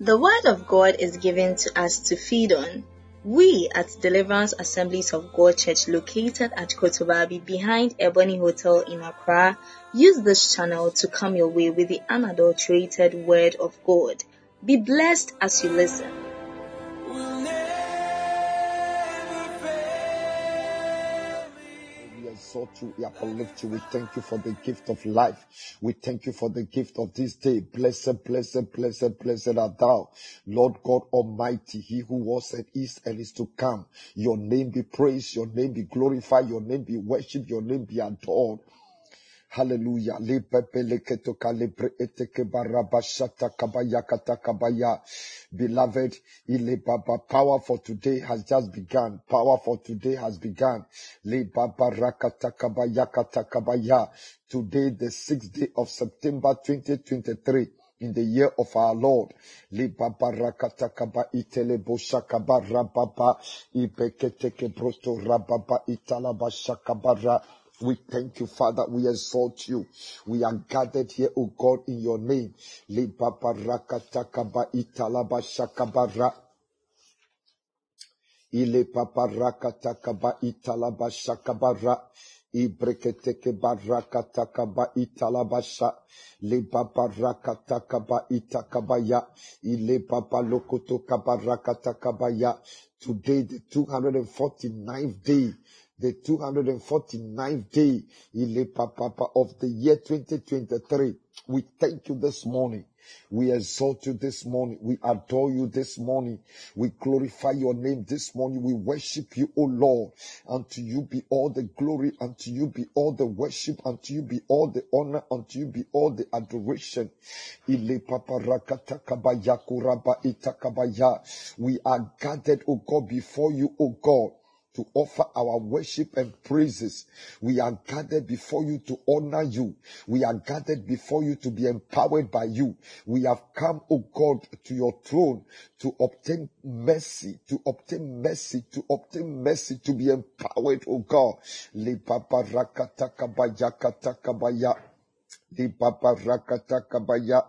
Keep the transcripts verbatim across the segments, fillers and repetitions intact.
The Word of God is given to us to feed on. We at Deliverance Assemblies of God Church, located at Kotobabi behind Ebony Hotel in Accra, use this channel to come your way with the unadulterated Word of God. Be blessed as you listen. We exalt you, we uplift you, we thank you for the gift of life. We thank you for the gift of this day. Blessed, blessed, blessed, blessed art thou, Lord God Almighty, He who was and is and is to come. Your name be praised, your name be glorified, your name be worshipped, your name be adored. Hallelujah. Beloved, power for today has just begun. Power for today has begun. Today, the sixth day of September twenty twenty-three. In the year of our Lord. We thank you, Father. We exalt you. We are gathered here, O God, in your name. Ile paparakatakaba italabashakabara. Ibreketeke barakatakaba italabasha. Le paparakatakaba itakabaya. Ile papalokoto kabarakatakabaya. Today, the two hundred forty-ninth day. The two hundred forty-ninth day of the year twenty twenty-three. We thank you this morning. We exalt you this morning. We adore you this morning. We glorify your name this morning. We worship you, O Lord. Unto you be all the glory. Unto you be all the worship. Unto you be all the honor. Unto you be all the adoration. We are gathered, O God, before you, O God, to offer our worship and praises. We are gathered before you to honor you. We are gathered before you to be empowered by you. We have come, O God, to your throne to obtain mercy, to obtain mercy, to obtain mercy, to be empowered, O God. Le papa rakata kabaya kata kabaya. Le papa rakata kabaya.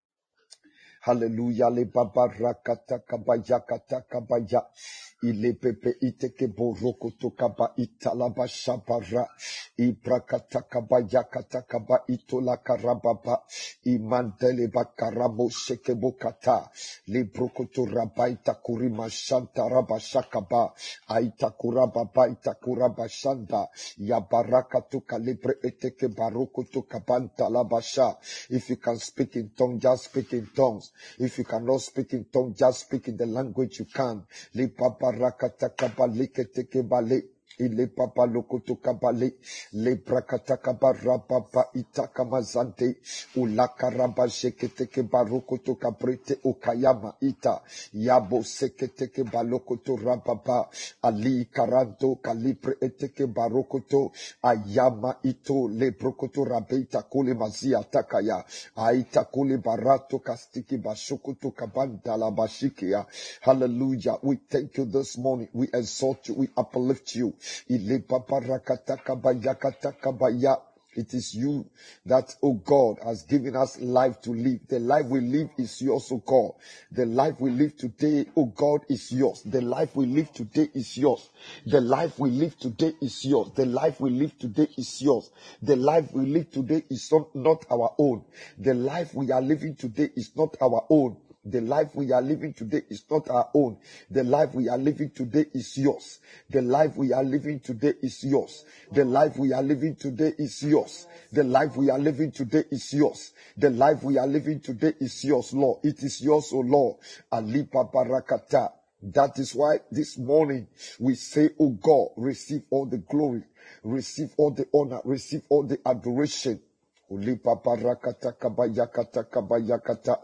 Hallelujah. Le papa rakata kabaya kata kabaya. Ile pepe iteke boroko tokaba italaba shabara ibrakata kaba yakata kaba itola karababa imandele bakaramo shekebo kata librokoto rabaita kurima shanta rabashakaba aita kurababa ita kurabashanda ya baraka to kalibre eteke baroko to kabanta labasha. If you can speak in tongues, just speak in tongues. If you cannot speak in tongues, just speak in the language you can. Li papa rakata kabale keteke bale. Ile papa lokoto kabale. Le brakata kabara papa itaka mazante. Ulaka raba sheketeke barokoto kabrete okayama ita. Yabo seketeke balokoto rababa. Ali karanto kalipre eteke barokoto. Ayama ito le brokoto rabeita kule mazia takaya. Aita kule barato kastiki bashokoto kabanda la bashikia. Hallelujah. We thank you this morning. We exalt you. We uplift you. Ile papa rakata kabaya kata kabaya. It is you that, oh God, has given us life to live. The life we live is yours, oh God. The life we live today, oh God, is yours. The life we live today is yours. The life we live today is yours. The life we live today is yours. The life we live today is not, not our own. The life we are living today is not our own. The life we are living today is not our own. The life we are living today is yours. The life we are living today is yours. The life we are living today is yours. The life we are living today is yours. The life we are living today is yours, Lord. It is yours, O Lord. Alipa barakata. That is why this morning we say, O God, receive all the glory, receive all the honor, receive all the adoration. Ulipa barakata kabayakata kabayakata.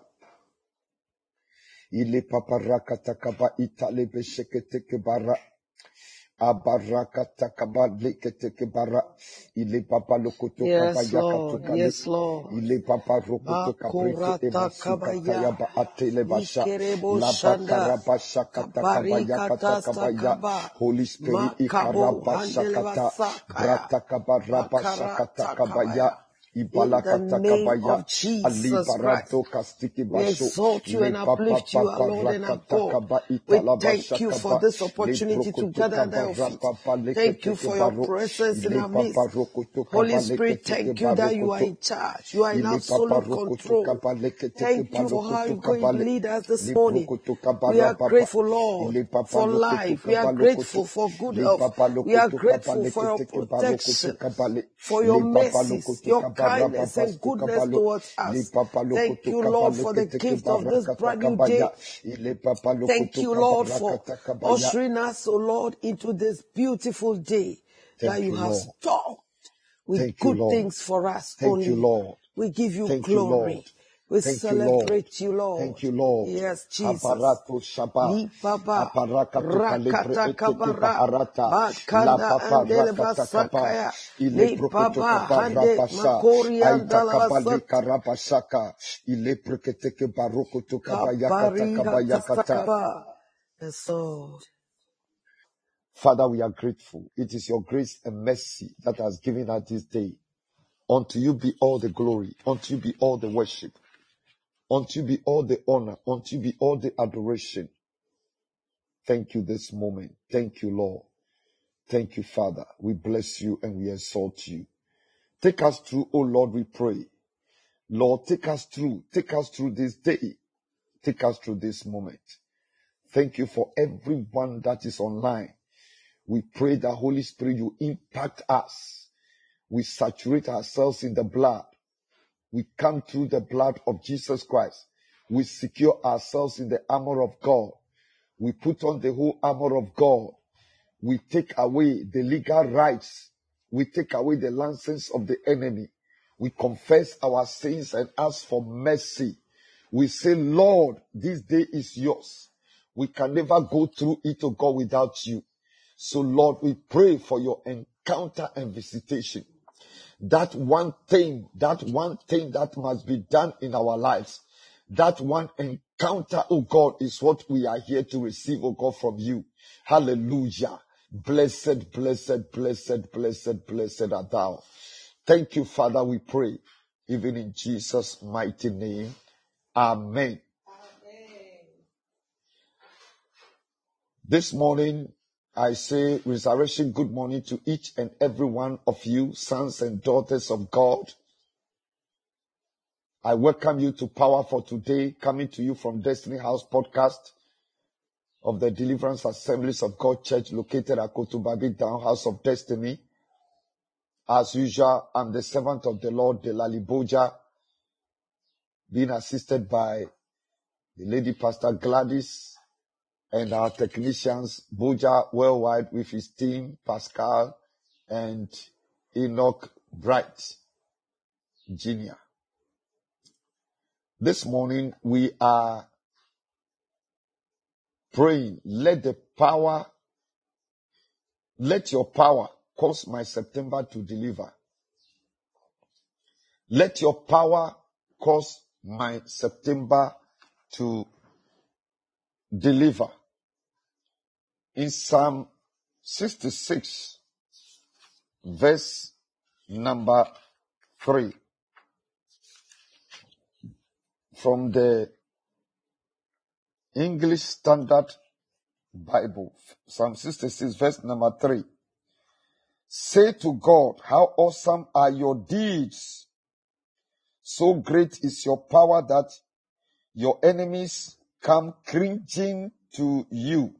Ile paparakata kaba itale beshekete kebara. Abarakata kaba lekete kebara. Ile papa lokoto kaba yakatu kale. Yes, Lord. Ile papa rokoto kabrete emasuka kayaba atele basha. La bakaraba shakata kaba yakata kaba ya. Holy Spirit ikaraba shakata. Brata kaba raba shakata kaba ya. In the name of Jesus Christ, we exalt you and uplift you, our Lord and our God. We thank you for this opportunity to gather under your feet. Thank you for your presence in our midst. Holy Spirit, thank you that you are in charge. You are in absolute control. Thank you for how you're going to lead us this morning. We are grateful, Lord, for life. We are grateful for good health. We are grateful for your protection, for your mercies, your kindness and goodness towards us. Thank you, Lord, for the gift of this brand new day. Thank you, Lord, for ushering us, oh Lord, into this beautiful day that you have stored with good things for us only. We give you glory. We celebrate you, Lord. Thank you, Lord. Yes, Jesus. Aparato Shaba. Lipaba, Aparakato Rakata Kalebre Kabara, Harata. La Bakanda Papa Andele Rakata Kaba. Basakaya, Ile Prokoto Lipaba, Kaba Hande Rapasha. Makori Aita Kaba Andalabasat, Leka Rapashaka. Ile Preketeke Barokoto Kaba Yakata Kabari Kaba Yakata. Hatakaba. Yes, Lord. Father, we are grateful. It is your grace and mercy that has given us this day. Unto you be all the glory. Unto you be all the worship. Unto you be all the honor. Unto you be all the adoration. Thank you this moment. Thank you, Lord. Thank you, Father. We bless you and we exalt you. Take us through, oh Lord, we pray. Lord, take us through. Take us through this day. Take us through this moment. Thank you for everyone that is online. We pray that Holy Spirit, you impact us. We saturate ourselves in the blood. We come through the blood of Jesus Christ. We secure ourselves in the armor of God. We put on the whole armor of God. We take away the legal rights. We take away the license of the enemy. We confess our sins and ask for mercy. We say, Lord, this day is yours. We can never go through it, oh God, without you. So, Lord, we pray for your encounter and visitation. That one thing, that one thing that must be done in our lives, that one encounter, oh God, is what we are here to receive, oh God, from you. Hallelujah. Blessed, blessed, blessed, blessed, blessed are thou. Thank you, Father, we pray, even in Jesus' mighty name. Amen. Amen. This morning, I say resurrection good morning to each and every one of you, sons and daughters of God. I welcome you to Power for Today, coming to you from Destiny House Podcast of the Deliverance Assemblies of God Church located at Kotobabi Down House of Destiny. As usual, I'm the servant of the Lord, Delali Boja, being assisted by the Lady Pastor Gladys and our technicians, Boja Worldwide with his team, Pascal and Enoch Bright Junior This morning we are praying, let the power, let your power cause my September to deliver. Let your power cause my September to deliver. In Psalm sixty-six, verse number three, from the English Standard Bible, Psalm sixty-six, verse number three. Say to God, how awesome are your deeds. So great is your power that your enemies come cringing to you.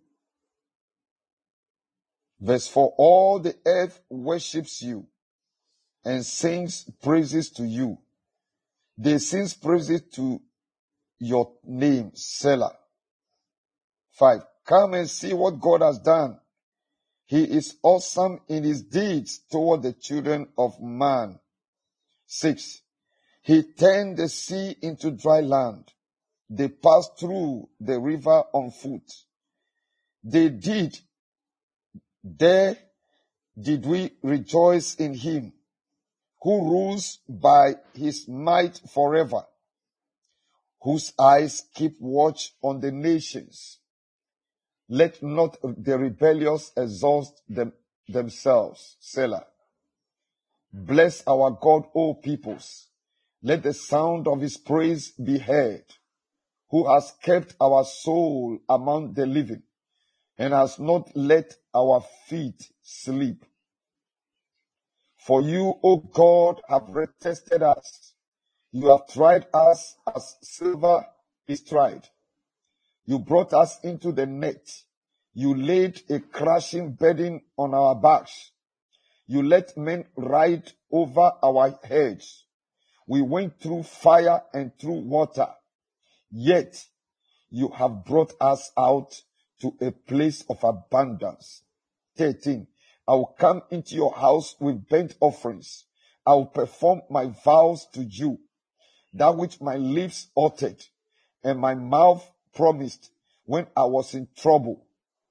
Verse four, all the earth worships you and sings praises to you. They sing praises to your name, Selah. Five, come and see what God has done. He is awesome in his deeds toward the children of man. Six, he turned the sea into dry land. They passed through the river on foot. They did. There did we rejoice in him, who rules by his might forever, whose eyes keep watch on the nations. Let not the rebellious exhaust them, themselves. Selah. Bless our God, O peoples. Let the sound of his praise be heard, who has kept our soul among the living and has not let our feet sleep. For you, O God, have retested us. You have tried us as silver is tried. You brought us into the net. You laid a crushing burden on our backs. You let men ride over our heads. We went through fire and through water. Yet you have brought us out to a place of abundance. thirteen. I will come into your house with burnt offerings. I will perform my vows to you, that which my lips uttered and my mouth promised when I was in trouble.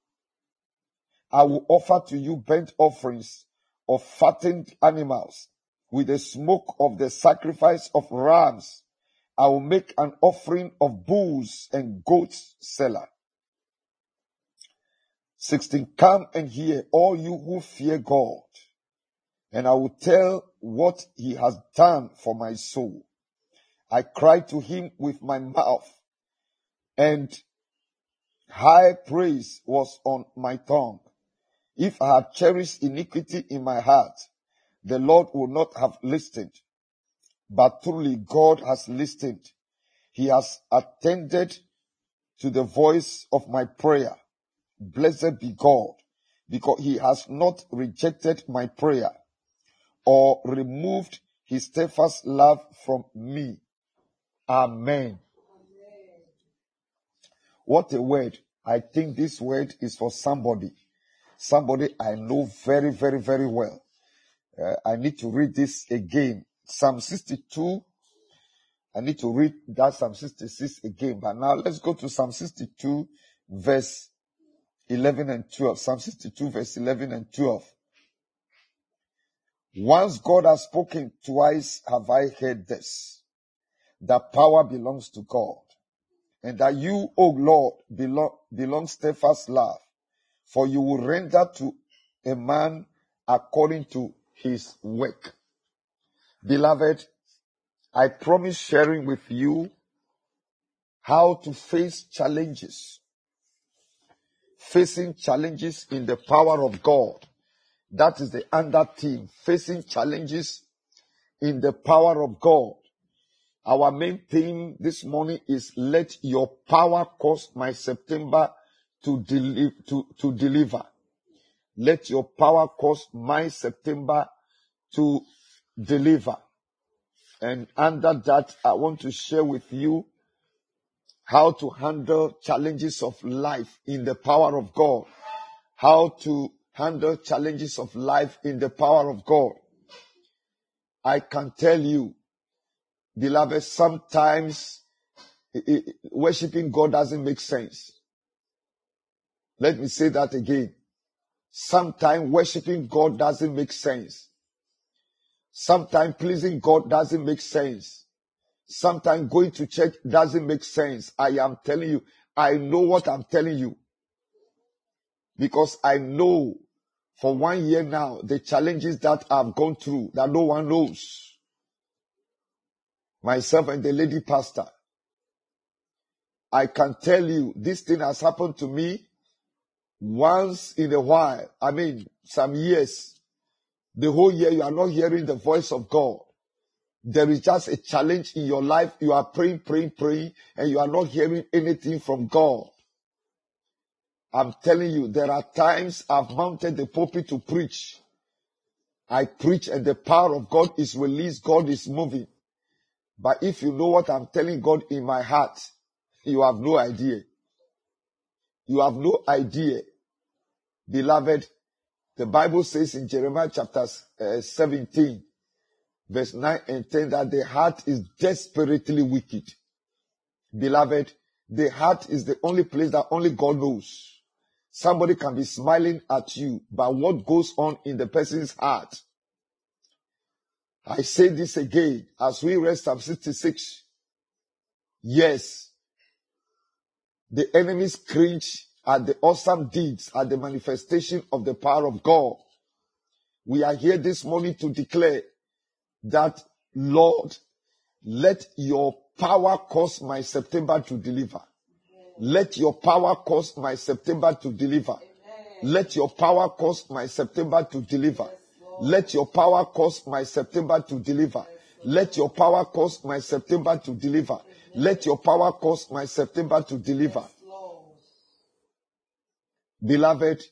I will offer to you burnt offerings of fattened animals with the smoke of the sacrifice of rams. I will make an offering of bulls and goats, Selah. sixteen. Come and hear, all you who fear God, and I will tell what he has done for my soul. I cried to him with my mouth, and high praise was on my tongue. If I had cherished iniquity in my heart, the Lord would not have listened. But truly God has listened. He has attended to the voice of my prayer. Blessed be God, because he has not rejected my prayer or removed his steadfast love from me. Amen. What a word. I think this word is for somebody. Somebody I know very, very, very well. Uh, I need to read this again. Psalm sixty-two. I need to read that Psalm sixty-six again. But now let's go to Psalm sixty-two, verse eleven and twelve. Psalm sixty-two, verse eleven and twelve. Once God has spoken, twice have I heard this, that power belongs to God, and that you, O Lord, belong, belong steadfast love, for you will render to a man according to his work. Beloved, I promise sharing with you how to face challenges. Facing challenges in the power of God. That is the under theme. Facing challenges in the power of God. Our main theme this morning is let your power cause my September to, deli- to, to deliver. Let your power cause my September to deliver. And under that, I want to share with you how to handle challenges of life in the power of God. How to handle challenges of life in the power of God. I can tell you, beloved, sometimes it, it, worshiping God doesn't make sense. Let me say that again. Sometimes worshiping God doesn't make sense. Sometimes pleasing God doesn't make sense. Sometimes going to church doesn't make sense. I am telling you, I know what I'm telling you. Because I know for one year now, the challenges that I've gone through that no one knows. Myself and the lady pastor. I can tell you, this thing has happened to me once in a while. I mean, some years. The whole year you are not hearing the voice of God. There is just a challenge in your life. You are praying, praying, praying, and you are not hearing anything from God. I'm telling you, there are times I've mounted the pulpit to preach. I preach and the power of God is released. God is moving. But if you know what I'm telling God in my heart, you have no idea. You have no idea. Beloved, the Bible says in Jeremiah chapter uh, seventeen, verse nine and ten, that the heart is desperately wicked. Beloved, the heart is the only place that only God knows. Somebody can be smiling at you, but what goes on in the person's heart? I say this again as we read Psalm sixty-six. Yes, the enemies cringe at the awesome deeds, at the manifestation of the power of God. We are here this morning to declare that, Lord, let your power cause my September to deliver. Let your power cause my September to deliver. Let your power cause my September to deliver. Let your power cause my September to deliver. Let your power cause my September to deliver. Let your power cause my September to deliver. Beloved,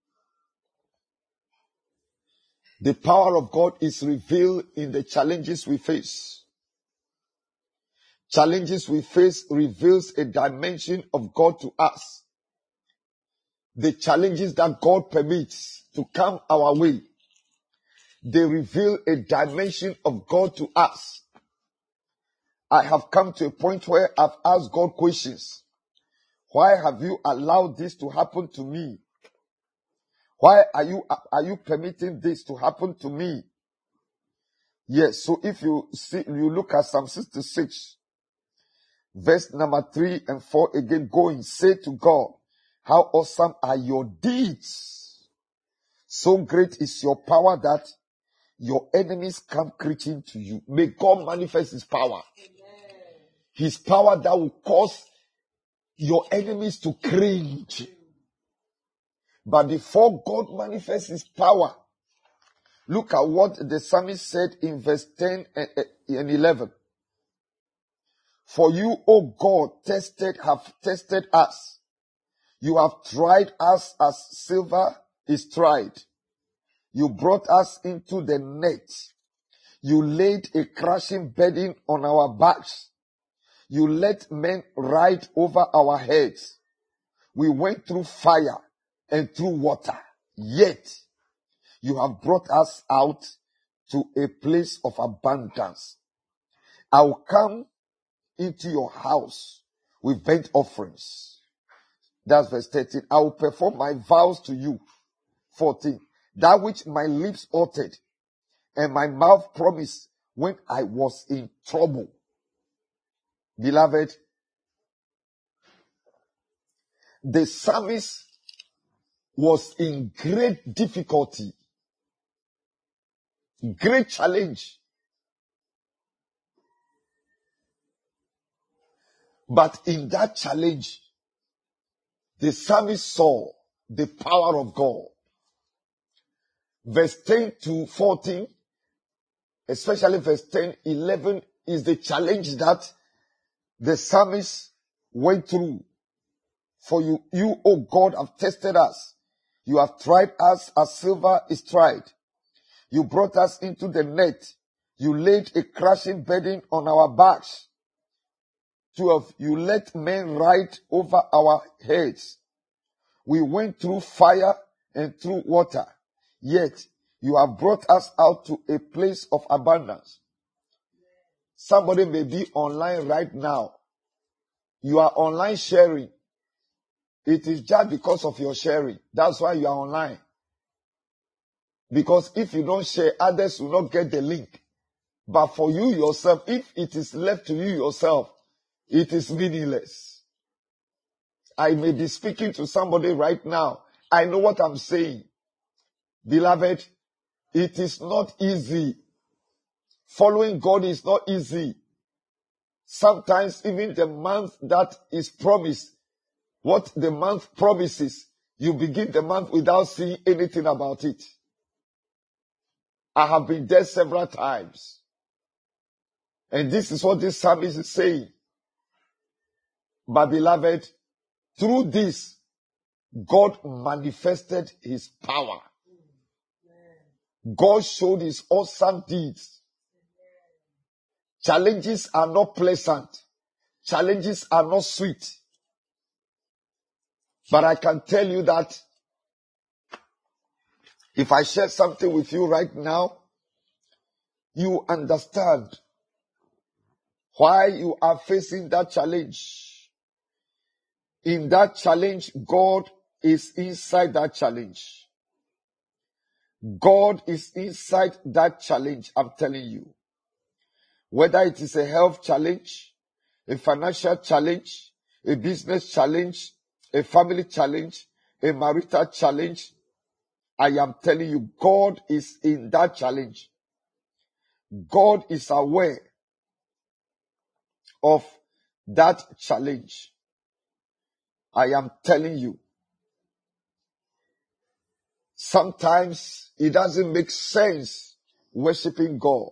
the power of God is revealed in the challenges we face. Challenges we face reveals a dimension of God to us. The challenges that God permits to come our way, they reveal a dimension of God to us. I have come to a point where I've asked God questions. Why have you allowed this to happen to me? Why are you, are you permitting this to happen to me? Yes, so if you see, you look at Psalm sixty-six, verse number three and four again, going, say to God, how awesome are your deeds. So great is your power that your enemies come creeping to you. May God manifest his power. Amen. His power that will cause your enemies to cringe. But before God manifests his power, look at what the psalmist said in verse ten and eleven. For you, O God, tested, have tested us. You have tried us as silver is tried. You brought us into the net. You laid a crushing burden on our backs. You let men ride over our heads. We went through fire and through water. Yet you have brought us out to a place of abundance. I will come into your house with burnt offerings. That's verse thirteen. I will perform my vows to you. fourteen. That which my lips uttered and my mouth promised when I was in trouble. Beloved, the psalmist was in great difficulty, great challenge. But in that challenge, the psalmist saw the power of God. Verse ten to fourteen, especially verse ten, eleven, is the challenge that the psalmist went through. For you, you, O God, have tested us. You have tried us as silver is tried. You brought us into the net. You laid a crushing burden on our backs. twelve. You let men ride over our heads. We went through fire and through water. Yet you have brought us out to a place of abundance. Somebody may be online right now. You are online sharing. It is just because of your sharing. That's why you are online. Because if you don't share, others will not get the link. But for you yourself, if it is left to you yourself, it is meaningless. I may be speaking to somebody right now. I know what I'm saying. Beloved, it is not easy. Following God is not easy. Sometimes even the month that is promised, what the month promises, you begin the month without seeing anything about it. I have been there several times. And this is what this psalmist is saying. But beloved, through this, God manifested his power. God showed his awesome deeds. Challenges are not pleasant. Challenges are not sweet. But I can tell you that if I share something with you right now, you understand why you are facing that challenge. In that challenge, God is inside that challenge. God is inside that challenge, I'm telling you. Whether it is a health challenge, a financial challenge, a business challenge, a family challenge, a marital challenge, I am telling you, God is in that challenge. God is aware of that challenge. I am telling you, sometimes it doesn't make sense worshiping God.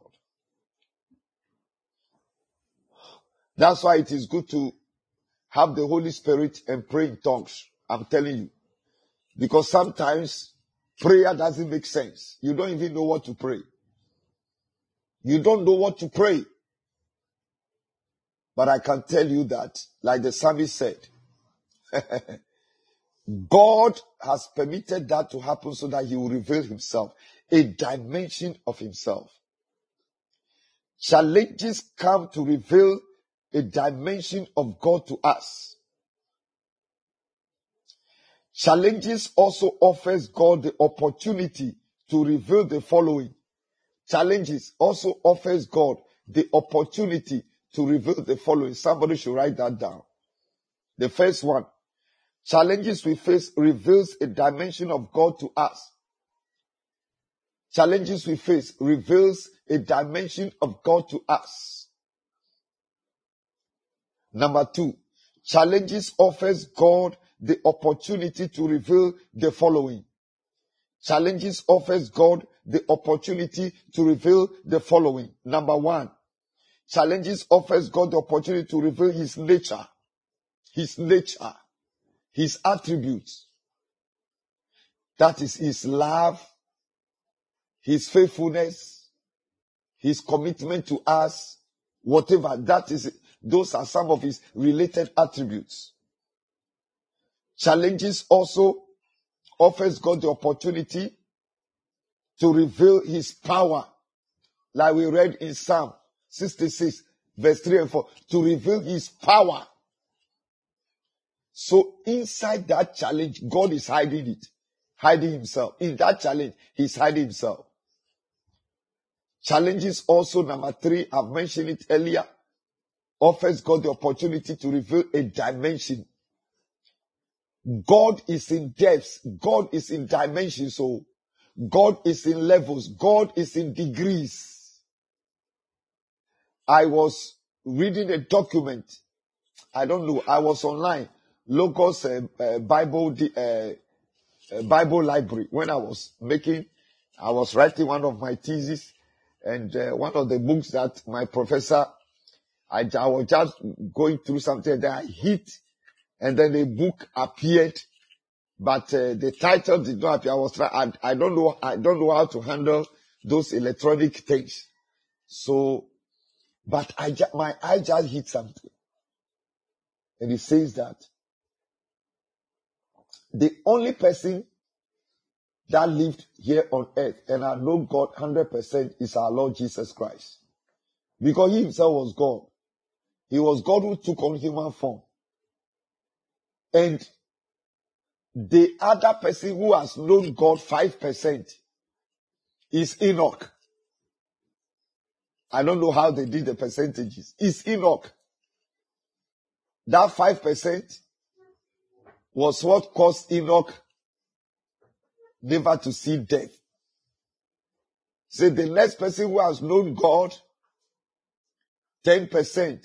That's why it is good to have the Holy Spirit and pray in tongues. I'm telling you. Because sometimes prayer doesn't make sense. You don't even know what to pray. You don't know what to pray. But I can tell you that, like the psalmist said, God has permitted that to happen so that he will reveal himself, a dimension of himself. Challenges come to reveal a dimension of God to us. Challenges also offers God the opportunity to reveal the following. Challenges also offers God the opportunity to reveal the following. Somebody should write that down. The first one, challenges we face reveals a dimension of God to us. Challenges we face reveals a dimension of God to us. Number two, challenges offers God the opportunity to reveal the following. Challenges offers God the opportunity to reveal the following. Number one, challenges offers God the opportunity to reveal his nature, his nature, his attributes. That is his love, his faithfulness, his commitment to us, whatever. That is, those are some of his related attributes. Challenges also offers God the opportunity to reveal his power, like we read in Psalm sixty-six, verse three and four, to reveal his power. So inside that challenge, God is hiding it, hiding himself. In that challenge, he's hiding himself. Challenges also, number three, I've mentioned it earlier, offers God the opportunity to reveal a dimension. God is in depths. God is in dimensions. So God is in levels. God is in degrees. I was reading a document. I don't know. I was online. Logos uh, uh, Bible uh, uh, Bible library. When I was making, I was writing one of my theses, and uh, one of the books that my professor, I, I was just going through something that I hit, and then the book appeared, but uh, the title did not appear. I was trying. I, I don't know. I don't know how to handle those electronic things. So, but I ju- my eye just hit something, and it says that the only person that lived here on earth and I know God one hundred percent is our Lord Jesus Christ. Because he himself was God. He was God who took on human form. And the other person who has known God five percent is Enoch. I don't know how they did the percentages. It's Enoch. That five percent was what caused Enoch never to see death. Say the next person who has known God, ten percent,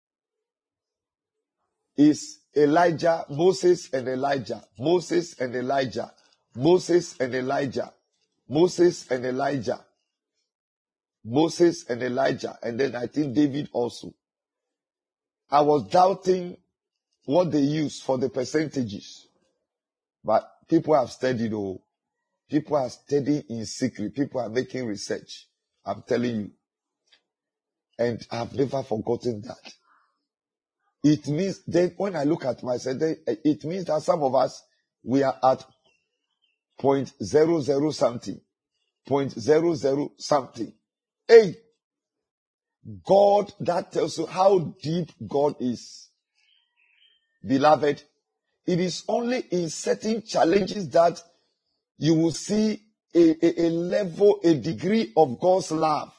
is Elijah, Moses and Elijah, Moses and Elijah, Moses and Elijah, Moses and Elijah, Moses and Elijah, and then I think David also. I was doubting what they use for the percentages, but people have studied, oh, people are studying in secret, people are making research. I'm telling you. And I've never forgotten that. It means then when I look at myself, then it means that some of us, we are at point zero zero something, point zero zero something. Hey, God, that tells you how deep God is. Beloved, it is only in certain challenges that you will see a, a, a level, a degree of God's love.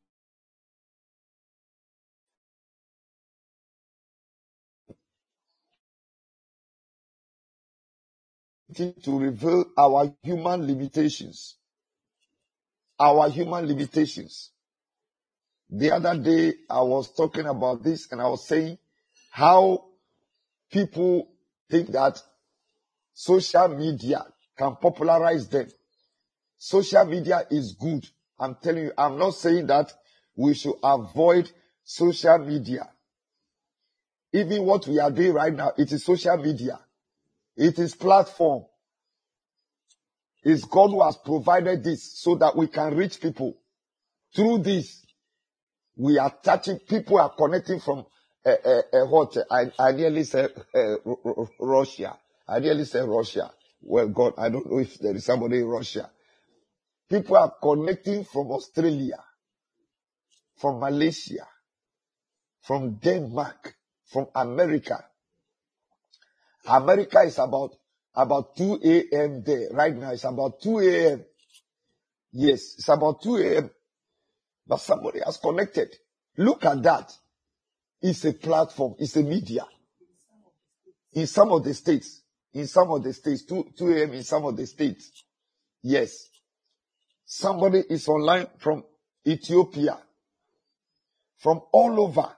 To reveal our human limitations. Our human limitations. The other day, I was talking about this and I was saying how people think that social media can popularize them. Social media is good. I'm telling you, I'm not saying that we should avoid social media. Even what we are doing right now, it is social media. It is platform. It's God who has provided this so that we can reach people. Through this, we are touching, people are connecting from uh, uh, uh, what? I, I nearly said uh, Russia. I nearly said Russia. Well, God, I don't know if there is somebody in Russia. People are connecting from Australia, from Malaysia, from Denmark, from America. America is about, about two a.m. there. Right now, it's about two a.m. Yes, it's about two a.m. But somebody has connected. Look at that. It's a platform. It's a media. In some of the states. In some of the states. two a.m. in some of the states. Yes. Somebody is online from Ethiopia. From all over.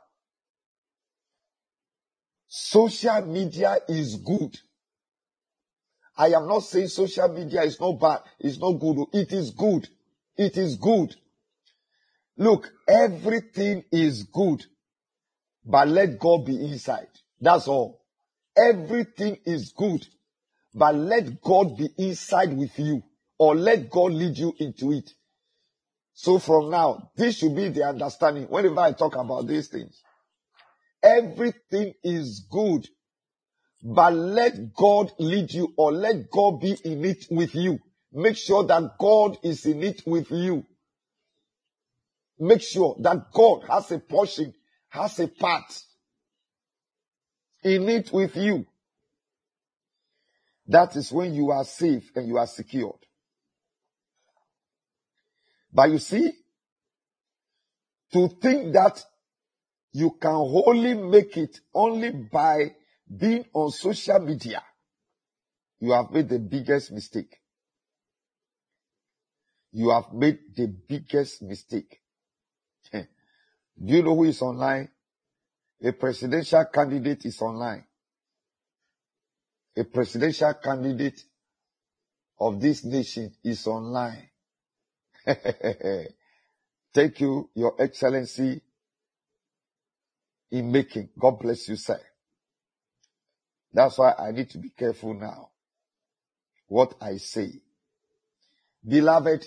Social media is good. I am not saying social media is not bad. It's not good. It is good. It is good. Look, everything is good, but let God be inside. That's all. Everything is good, but let God be inside with you, or let God lead you into it. So from now, this should be the understanding whenever I talk about these things. Everything is good, but let God lead you, or let God be in it with you. Make sure that God is in it with you. Make sure that God has a portion, has a part in it with you. That is when you are safe and you are secured. But you see, to think that you can wholly make it only by being on social media, you have made the biggest mistake. You have made the biggest mistake. Do you know who is online? A presidential candidate is online. A presidential candidate of this nation is online. Thank you, Your Excellency, in making. God bless you, sir. That's why I need to be careful now what I say. Beloved,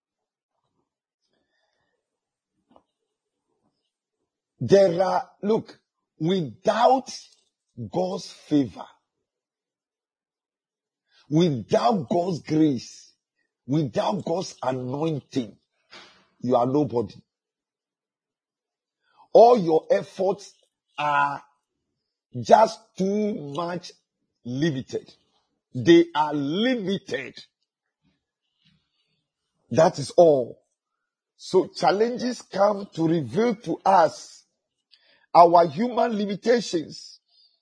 there are, look, without God's favor, without God's grace, without God's anointing, you are nobody. All your efforts are just too much limited. They are limited. That is all. So challenges come to reveal to us our human limitations.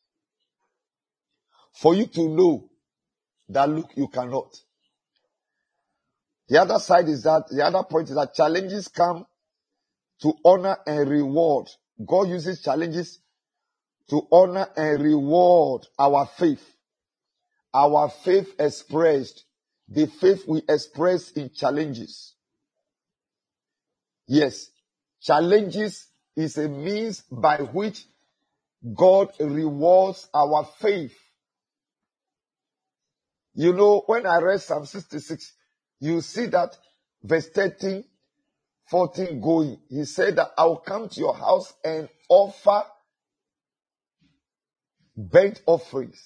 For you to know that, look, you cannot. The other side is that, the other point is that challenges come to honor and reward. God uses challenges to honor and reward our faith. Our faith expressed, the faith we express in challenges. Yes, challenges is a means by which God rewards our faith. You know, when I read Psalm sixty-six, you see that verse thirteen, fourteen going. He said that I will come to your house and offer burnt offerings.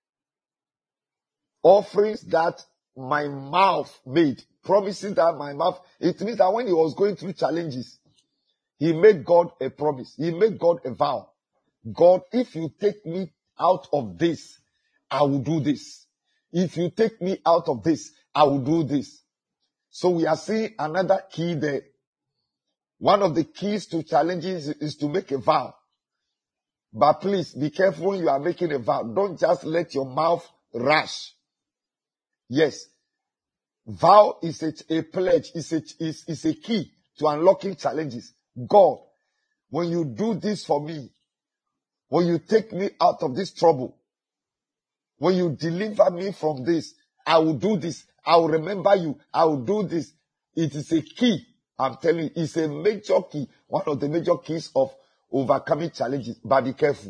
Offerings that my mouth made. Promising that my mouth. It means that when he was going through challenges, he made God a promise. He made God a vow. God, if you take me out of this, I will do this. If you take me out of this, I will do this. So we are seeing another key there. One of the keys to challenges is to make a vow. But please be careful when you are making a vow. Don't just let your mouth rush. Yes. Vow is a, a pledge, is a, is, is a key to unlocking challenges. God, when you do this for me, when you take me out of this trouble, when you deliver me from this, I will do this. I will remember you. I will do this. It is a key. I'm telling you, it's a major key. One of the major keys of overcoming challenges. But be careful.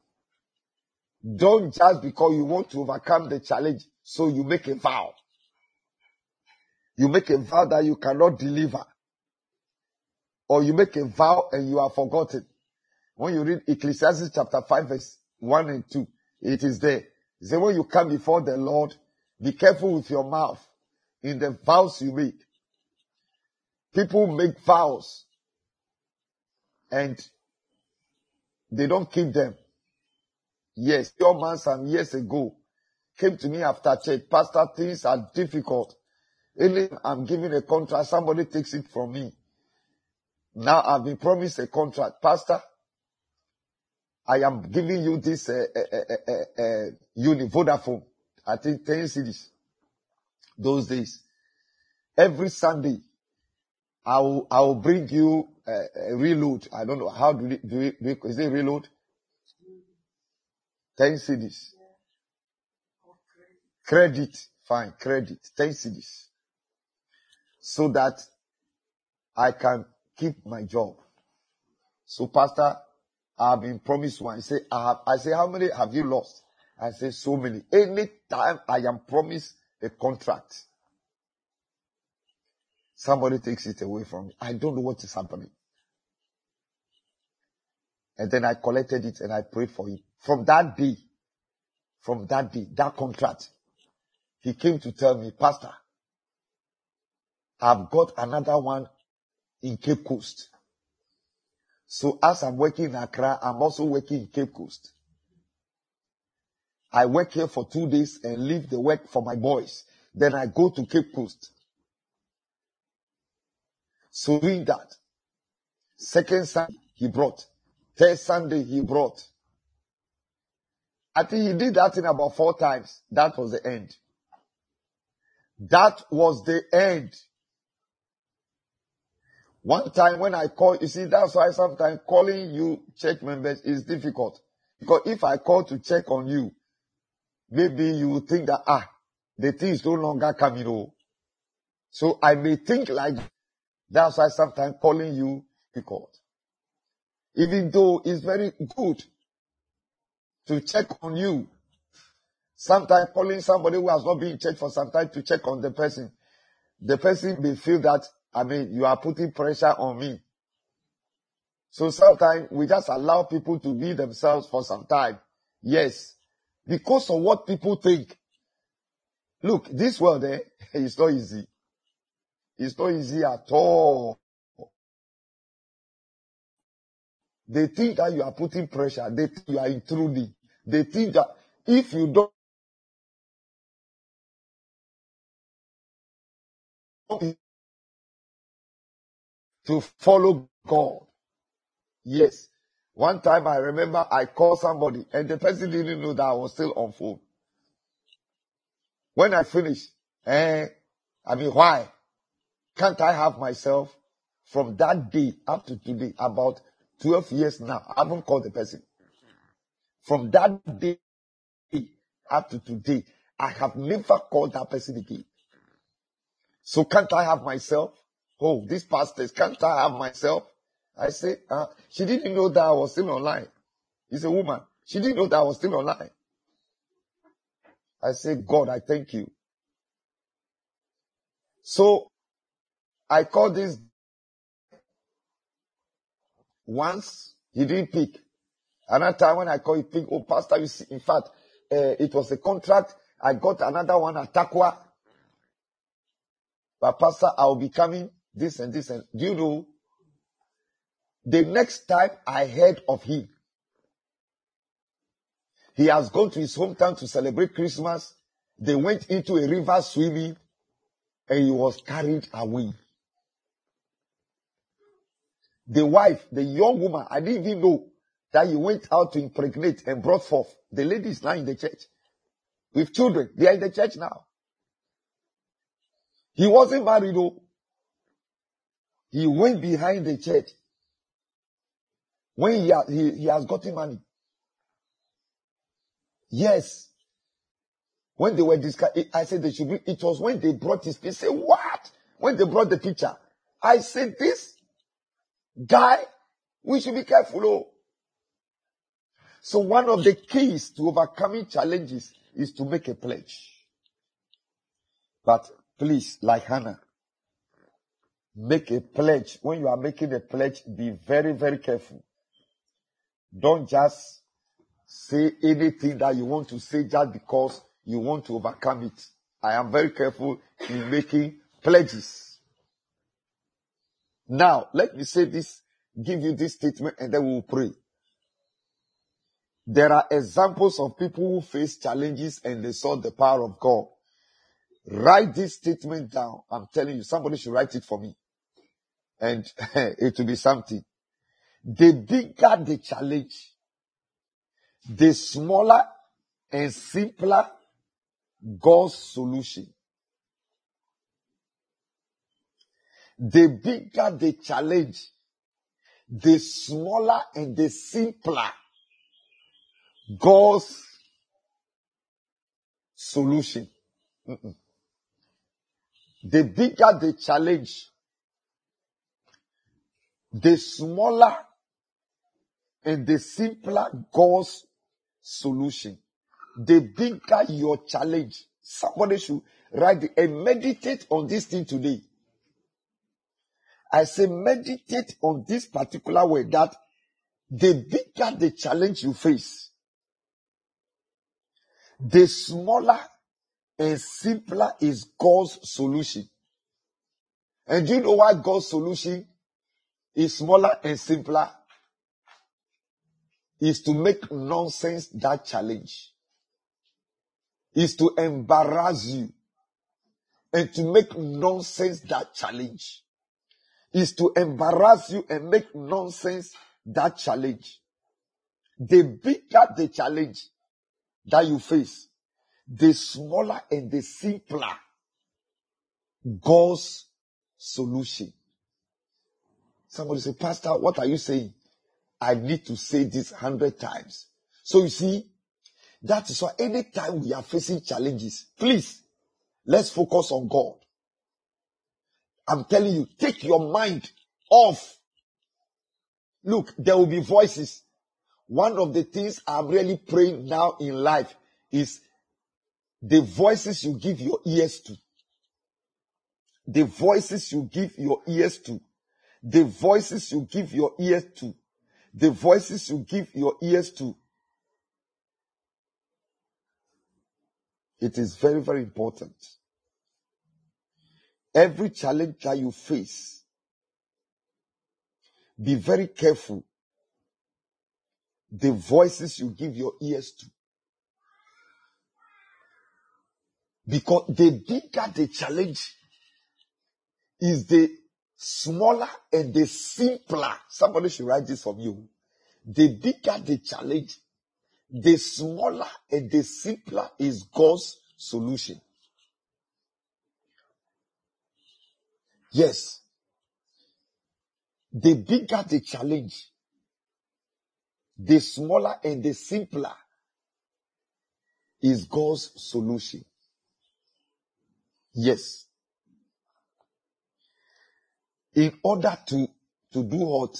Don't just because you want to overcome the challenge, so you make a vow. You make a vow that you cannot deliver. Or you make a vow and you are forgotten. When you read Ecclesiastes chapter five verse one and two, it is there. It says when you come before the Lord, be careful with your mouth in the vows you make. People make vows and they don't keep them. Yes, your man some years ago came to me after church. Pastor, things are difficult. Anytime I'm giving a contract, somebody takes it from me. Now I've been promised a contract. Pastor, I am giving you this uh, uh, uh, uh, uh, uni, Vodafone. I think ten cities. Those days. Every Sunday, I will, I will bring you uh, a reload. I don't know. How do we, do it? Do it is it reload? ten cities. Credit. Fine. Credit. ten cities. So that I can keep my job. So, Pastor, I've been promised one. I say, I have, I say, how many have you lost? I say, so many. Anytime I am promised a contract, somebody takes it away from me. I don't know what is happening. And then I collected it and I prayed for him. From that day, from that day, that contract, he came to tell me, Pastor, I've got another one in Cape Coast. So as I'm working in Accra, I'm also working in Cape Coast. I work here for two days and leave the work for my boys. Then I go to Cape Coast. So doing that, second Sunday he brought. Third Sunday he brought. I think he did that in about four times. That was the end. That was the end. One time when I call, you see, that's why sometimes calling you church members is difficult. Because if I call to check on you, maybe you will think that, ah, the thing is no longer coming over. So I may think like, that's why sometimes calling you difficult. Even though it's very good to check on you. Sometimes calling somebody who has not been in church for some time to check on the person. The person may feel that, I mean, you are putting pressure on me. So sometimes we just allow people to be themselves for some time. Yes. Because of what people think. Look, this world eh, is not easy. It's not easy at all. They think that you are putting pressure. They think you are intruding. They think that if you don't to follow God. Yes. One time I remember I called somebody and the person didn't know that I was still on phone. When I finished, eh, I mean, why? Can't I have myself? From that day up to today, about twelve years now, I haven't called the person. From that day up to today, I have never called that person again. So can't I have myself? Oh, these pastors, can't I have myself? I say, uh, she didn't know that I was still online. It's a woman. She didn't know that I was still online. I say, God, I thank you. So, I called this once, he didn't pick. Another time when I called, he picked. Oh, Pastor, you see, in fact, uh, it was a contract. I got another one at Takwa. But Pastor, I'll be coming, this and this. And do you know, the next time I heard of him, he has gone to his hometown to celebrate Christmas. They went into a river swimming and he was carried away. The wife, the young woman, I didn't even know that he went out to impregnate and brought forth. The lady is now in the church with children. They are in the church now. He wasn't married though. He went behind the church When he, ha- he, he has gotten money. Yes. When they were discussing, I said they should be, it was when they brought his picture. Say, what? When they brought the picture, I said, this guy, we should be careful. Oh. So one of the keys to overcoming challenges is to make a pledge. But please, like Hannah, make a pledge. When you are making a pledge, be very, very careful. Don't just say anything that you want to say just because you want to overcome it. I am very careful in making pledges. Now, let me say this, give you this statement, and then we will pray. There are examples of people who face challenges and they saw the power of God. Write this statement down. I'm telling you, somebody should write it for me. And it will be something. The bigger the challenge, the smaller and simpler God's solution. The bigger the challenge, the smaller and the simpler God's solution. Mm-mm. The bigger the challenge, the smaller and the simpler God's solution. The bigger your challenge. Somebody should write it and meditate on this thing today. I say meditate on this particular word, that the bigger the challenge you face, the smaller and simpler is God's solution. And do you know why God's solution is smaller and simpler? Is to make nonsense that challenge. Is to embarrass you and to make nonsense that challenge. Is to embarrass you and make nonsense that challenge. The bigger the challenge that you face, the smaller and the simpler God's solution. Somebody say, Pastor, what are you saying? I need to say this hundred times. So you see, that is why anytime we are facing challenges, please, let's focus on God. I'm telling you, take your mind off. Look, there will be voices. One of the things I'm really praying now in life is the voices you give your ears to. The voices you give your ears to. The voices you give your ears to. The voices you give your ears to. It is very, very important. Every challenge that you face, be very careful. The voices you give your ears to. Because the bigger the challenge is the smaller and the simpler. Somebody should write this from you. The bigger the challenge, the smaller and the simpler is God's solution. Yes. The bigger the challenge, the smaller and the simpler is God's solution. Yes. In order to, to do what?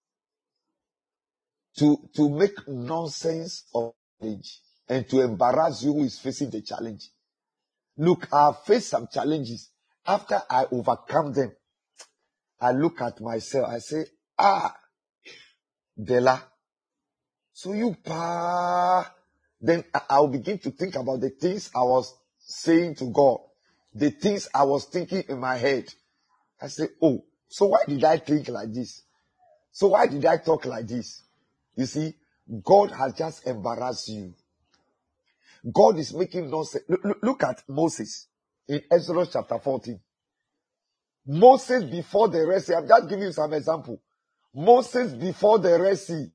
To, to make nonsense of it and to embarrass you who is facing the challenge. Look, I have faced some challenges. After I overcome them, I look at myself, I say, ah, Dela, so you pa. Then I'll begin to think about the things I was saying to God, the things I was thinking in my head. I say, oh, so why did I think like this? So why did I talk like this? You see, God has just embarrassed you. God is making nonsense. Look, look, look at Moses in Exodus chapter fourteen. Moses before the Red Sea. I'm just giving you some example. Moses before the Red Sea.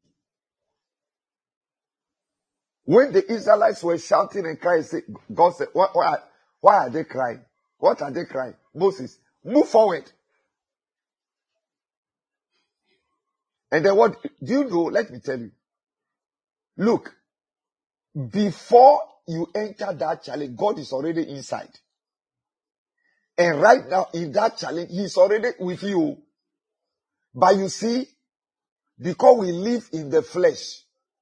When the Israelites were shouting and crying, God said, why, why, why are they crying? What are they crying? Moses, move forward. And then what, do you know, let me tell you. Look, before you enter that challenge, God is already inside. And right now in that challenge, He's already with you. But you see, because we live in the flesh,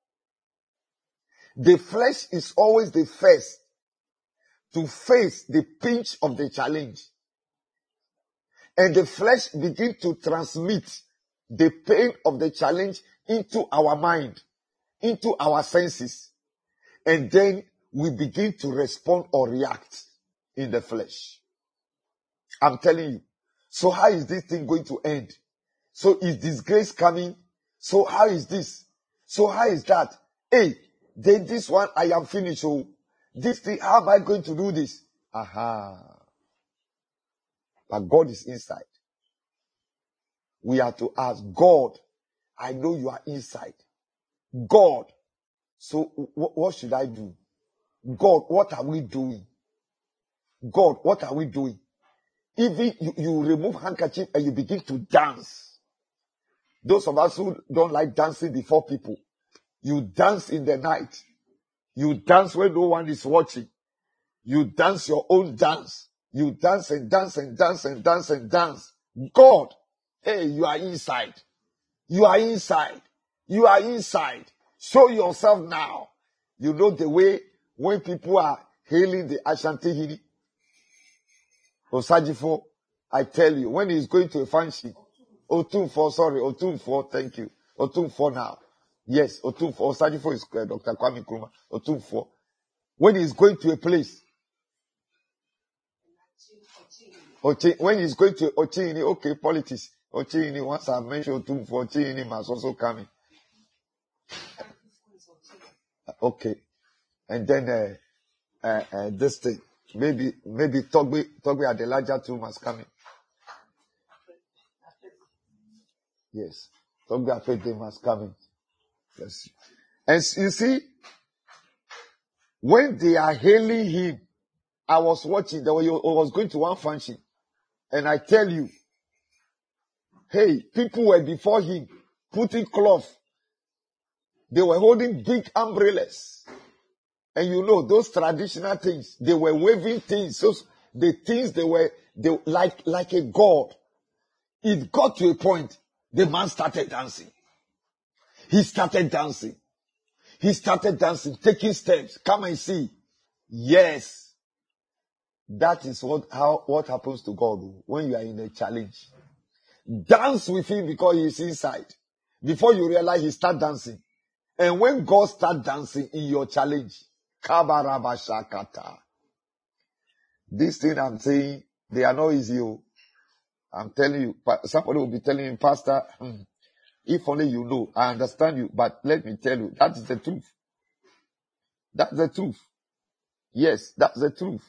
the flesh is always the first to face the pinch of the challenge. And the flesh begins to transmit the pain of the challenge into our mind, into our senses. And then we begin to respond or react in the flesh. I'm telling you. So how is this thing going to end? So is disgrace coming? So how is this? So how is that? Hey, then this one I am finished. Oh, this thing, how am I going to do this? Aha. But God is inside. We have to ask God, I know you are inside. God, so w- what should I do? God, what are we doing? God, what are we doing? Even you, you remove handkerchief and you begin to dance. Those of us who don't like dancing before people, you dance in the night. You dance when no one is watching. You dance your own dance. You dance and dance and dance and dance and dance. God, hey, you are inside. You are inside. You are inside. Show yourself now. You know the way when people are hailing the Ashanti Hini. Osajifo, I tell you, when he's going to a function, Otumfo, sorry, Otumfo, thank you. Otumfo now. Yes, Otumfo. Osajifo is uh, Doctor Kwame Nkrumah. Otumfo. When he's going to a place, Ochi, when he's going to Ochini, okay, politics. Ochini, once I mentioned Otumfo, Ochini must also come in. Okay. And then, uh, uh, uh, this thing, maybe, maybe Togbe, Togbe at the larger two must come in. Yes. Togbe at they must come in. Yes. And you see, when they are hailing him, I was watching, I was going to one function, and I tell you, hey, people were before him, putting cloth. They were holding big umbrellas. And you know, those traditional things, they were waving things. So the things they were, they like, like a god. It got to a point, the man started dancing. He started dancing. He started dancing, taking steps. Come and see. Yes. That is what, how, what happens to God when you are in a challenge. Dance with him because he is inside. Before you realize, he start dancing. And when God start dancing in your challenge, kabarabashakata. This thing I'm saying, they are not easy. I'm telling you, somebody will be telling him, Pastor, hmm, if only you know, I understand you, but let me tell you, that is the truth. That's the truth. Yes, that's the truth.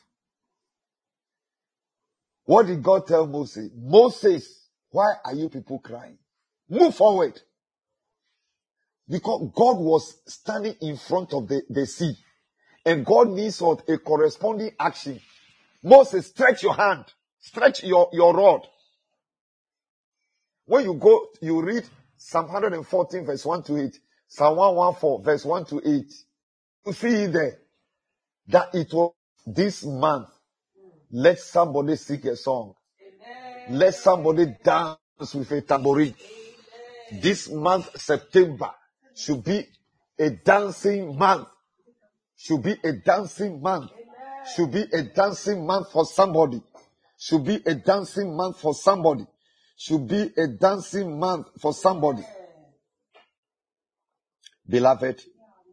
What did God tell Moses? Moses, why are you people crying? Move forward. Because God was standing in front of the, the sea. And God needs what? A corresponding action. Moses, stretch your hand. Stretch your, your rod. When you go, you read Psalm one fourteen verse one to eight. Psalm one fourteen verse one to eight. You see there that it was this month. Let somebody sing a song. Amen. Let somebody dance with a tambourine. Amen. This month, September, should be a dancing month. Should be a dancing month. Amen. Should be a dancing month for somebody. Should be a dancing month for somebody. Should be a dancing month for somebody. Beloved,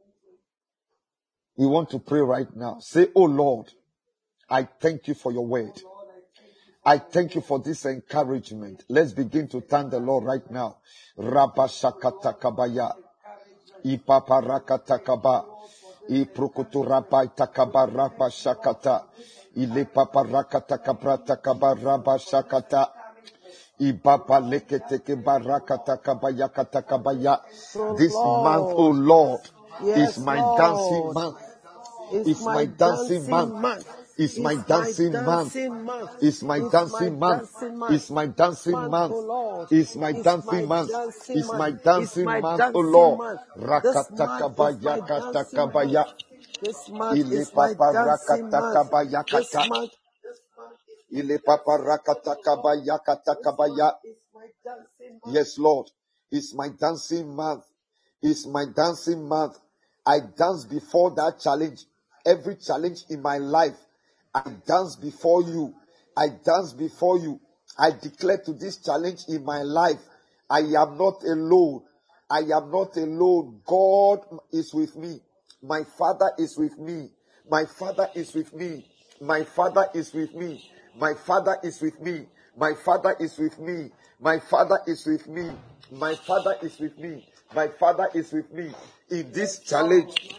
we want to pray right now. Say, oh Lord, I thank you for your word. I thank you for this encouragement. Let's begin to thank the Lord right now. Rabba shakata kabaya. Ipapa rakata kaba. Iprokutu rabba takaba rabba shakata. Ile papa rakata kabrata kaba rabba shakata. Ibaba leketeke barakata kabaya kata kabaya. This month, oh Lord, yes, is my Lord. dancing month. It's, it's my, my dancing, dancing month. month. It's my dancing month. It's my dancing month. It's my dancing month. It's my dancing month. It's my dancing month, oh Lord. Rakatakabaya katakabaya. This month Ile is my papa dancing rakatakabaya month. This kata. month Ile papa rakatakabaya katakabaya. is my dancing month. Yes, Lord. It's my dancing month. It's my dancing month. I dance before that challenge. Every challenge in my life, I dance before you. I dance before you. I declare to this challenge in my life, I am not alone. I am not alone. God is with me. My Father is with me. My Father is with me. My Father is with me. My Father is with me. My Father is with me. My Father is with me. My Father is with me. My Father is with me. In this challenge,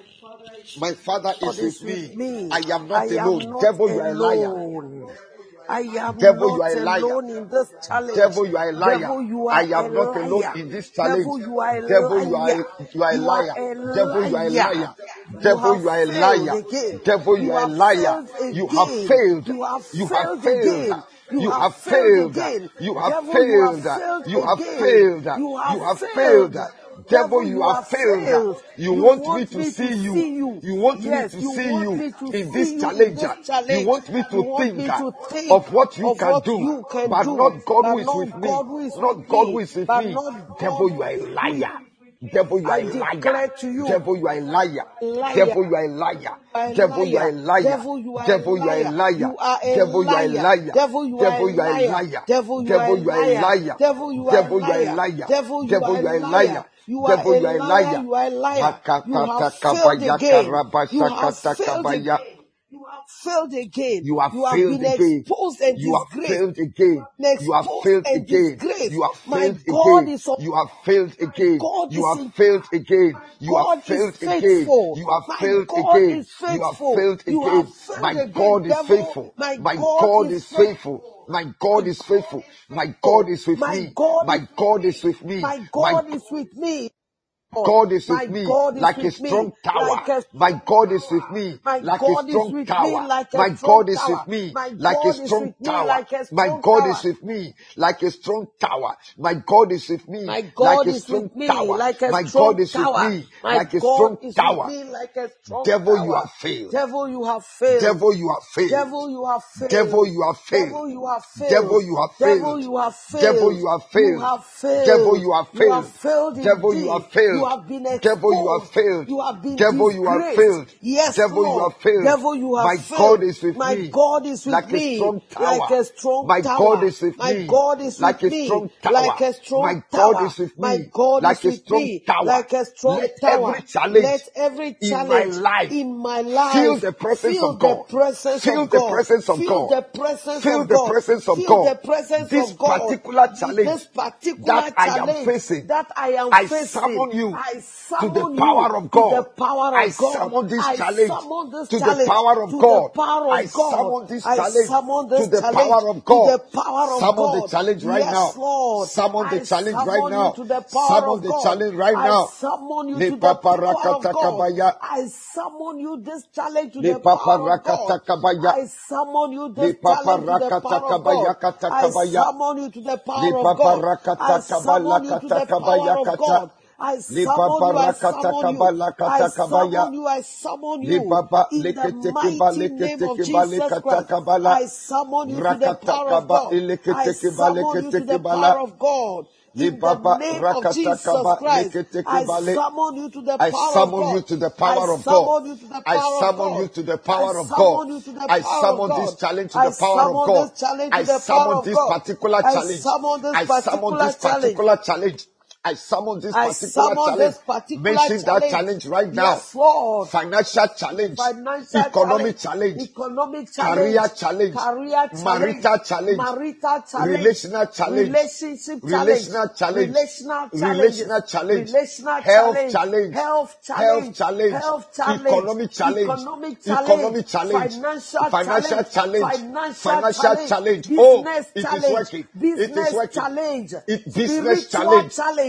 my Father is with me. I am not alone. Devil, you are a liar. I am Devil, you not are a liar. alone in this challenge. Devil, you are a liar. Devil, you are I am a not liar. alone in this challenge. Devil, you are a Devil, you are liar. a, you are a You are liar. a Devil, you are a liar. liar. Devil, you are a liar. Devil, you are a liar. You have failed. You have You have failed failed. again. You have failed. again. You have Devil, you have failed. failed You have again. failed. You have You have failed. failed. Devil, you have failed. You want me to see you. You want me Yes, to you see want you me to in see this you in challenge. this challenge. You want me You to want me think to think of what you of can what do, you can but do, not God but who is not with me. God who is Not with God me, who is with but me. not Devil, God you are a who is liar. Devil, you are I a liar. declare to you, Devil, you are a liar. liar. Devil, you are a liar. a Devil, you are a liar. liar. Devil, you are Devil, a you are a liar. liar. You are a Devil, you are a liar. liar. Devil, you are Devil, a you are a liar. liar. Devil, you are a Devil, you are a liar. liar. Devil, you are a Devil, you are a liar. liar. Devil, you Devil, are you a are a liar. liar. You are Devil, a you are a liar. liar. You are a liar. You have Hakatata failed kabaya again. You karabasha have kata failed kabaya. again. You have failed again. You have You have failed been again. exposed and You have disgraced. failed again. You have Exposed failed and again. disgraced. You have My failed God again. is on. You have failed again. God You is have in. failed again. You have God is failed again. faithful. You have My failed God again. is You have faithful. failed You have again. failed My again, God is devil. faithful. My My God God is is faithful. My God is faithful. My God is with My me. God My is God is with me. my My God is with me. God is My with me God is like a with me strong like tower. a My God is with me my like a God is strong with me tower. like a My strong God is tower. with me My like a God is strong with me tower. like a My strong God tower. is with me like a strong tower. My God is with me My like God a is strong with me tower. like a My strong God is with tower. me My like a God strong is with tower. me like a strong Devil, you tower. have failed. Devil, you have failed. Devil, you have failed. Devil, you have failed. Devil, you have Devil, failed. you have failed. Devil, you have Devil, failed. you have Devil, failed. you have You failed. have failed. Devil, you have You have failed. failed Devil, you indeed. have failed. You have been Devil, you have exposed. failed. You have been Devil, you have disgraced. failed. Yes, Devil, you Lord. have failed. Devil, you have My failed. God is with My me God is with like a me strong like tower. a strong My tower. God is with My me God is like with a me strong like tower. a strong My tower. God is with My me God like is a with strong me tower. like a strong Let tower. every challenge Let every in my challenge life in my feel life the presence feel of the God. presence Feel of the God. presence of Feel God. the presence Feel of the God. presence of Feel the God. presence This of God. particular challenge This particular that I am challenge facing, that I am I facing. summon you I to the summon you power of to the God. power I of God. summon this I challenge summon this to the challenge power of to the God. power I of God. summon this I challenge summon to this the challenge power of to God. the power of Summon the God. challenge right Yes, now. Lord. Summon the I challenge right summon you now. to the power Summon of the God. challenge right I now. summon you Le to the papa power of rakata God. kabaya. I summon you this challenge to Le the papa power of God. rakata kabaya. I summon you Le this papa challenge to the rakata power of God. kabaya kata I kabaya. summon you to the Le power of papa God. rakata I kabala summon you to kata the kabaya power of kata. God. I Le summon papa you, I rakata summon you. kabala I kata kabaya. summon you, I summon Le you. baba In the lekete keba mighty name lekete of keba Jesus lekata Christ, kabala. I summon you to the Rakata power of kaba God. I elekete keba summon you lekete to the kebala. power of God. Le In the baba name of rakata Jesus kaba Christ, lekete I kebale. summon you to the I power of summon you God. to the I power of God. summon you to the I power of summon you God. to the I power of God. summon you to the I power of summon this God. challenge to I the power of summon God. this challenge I to the power summon of this God. particular I challenge. summon this I summon particular this challenge. particular challenge. I summon this I particular summon challenge. this particular Mention that challenge. challenge right now. Yes, Lord. Financial challenge, Financial economic challenge, challenge, economic career challenge, challenge, career challenge, marital challenge, marital challenge, relational challenge, relationship challenge, relational challenge, relational challenges, relational challenge, relational health challenge, challenge, health health challenge, challenge, health challenge, economic challenge, economic challenge, economic challenge, financial financial challenge, challenge, financial financial challenge, challenge. Oh, business it is challenge, working. It is business working. challenge, It business spiritual challenge, challenge,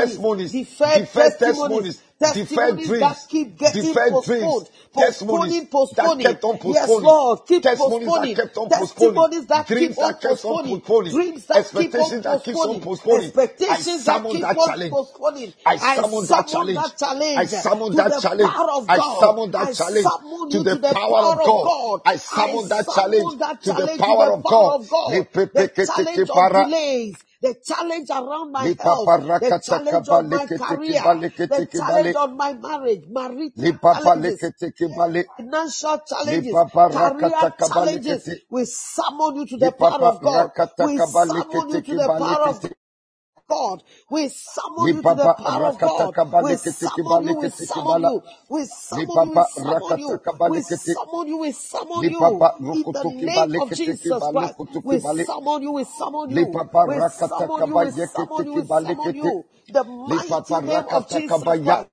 testimonies, deferred deferred testimonies, testimonies, deferred Testimonies dreams, that keep getting deferred postponed, dreams, postponing, testimonies that postponing. kept on Yes, postponing, Lord, keep testimonies that postponing. kept on postponing, Testimonies that keep dreams on that kept on postponing. postponing, Dreams that keep on expectations that keeps on postponing. postponing. I Expectations that summon keep that on challenge. postponing. I I summon that summon challenge. that challenge I summon to that the challenge. power of I God. summon I that challenge summon to you the to the power power of of God. God. I I summon that challenge summon that to the challenge to power the of power God. of God. The challenge of delays, the challenge around my health, the challenge on my career, the challenge on my marriage, marital challenges, financial challenges, career challenges. We summon you to the power of God. We summon you to the power of God. We summon you to the power of God. We summon you, we summon you, we summon you, we summon you, we summon you, we summon you. In the name of Jesus Christ, we summon you, we summon you, we summon you, we summon you, we summon you. The mighty name of Jesus Christ.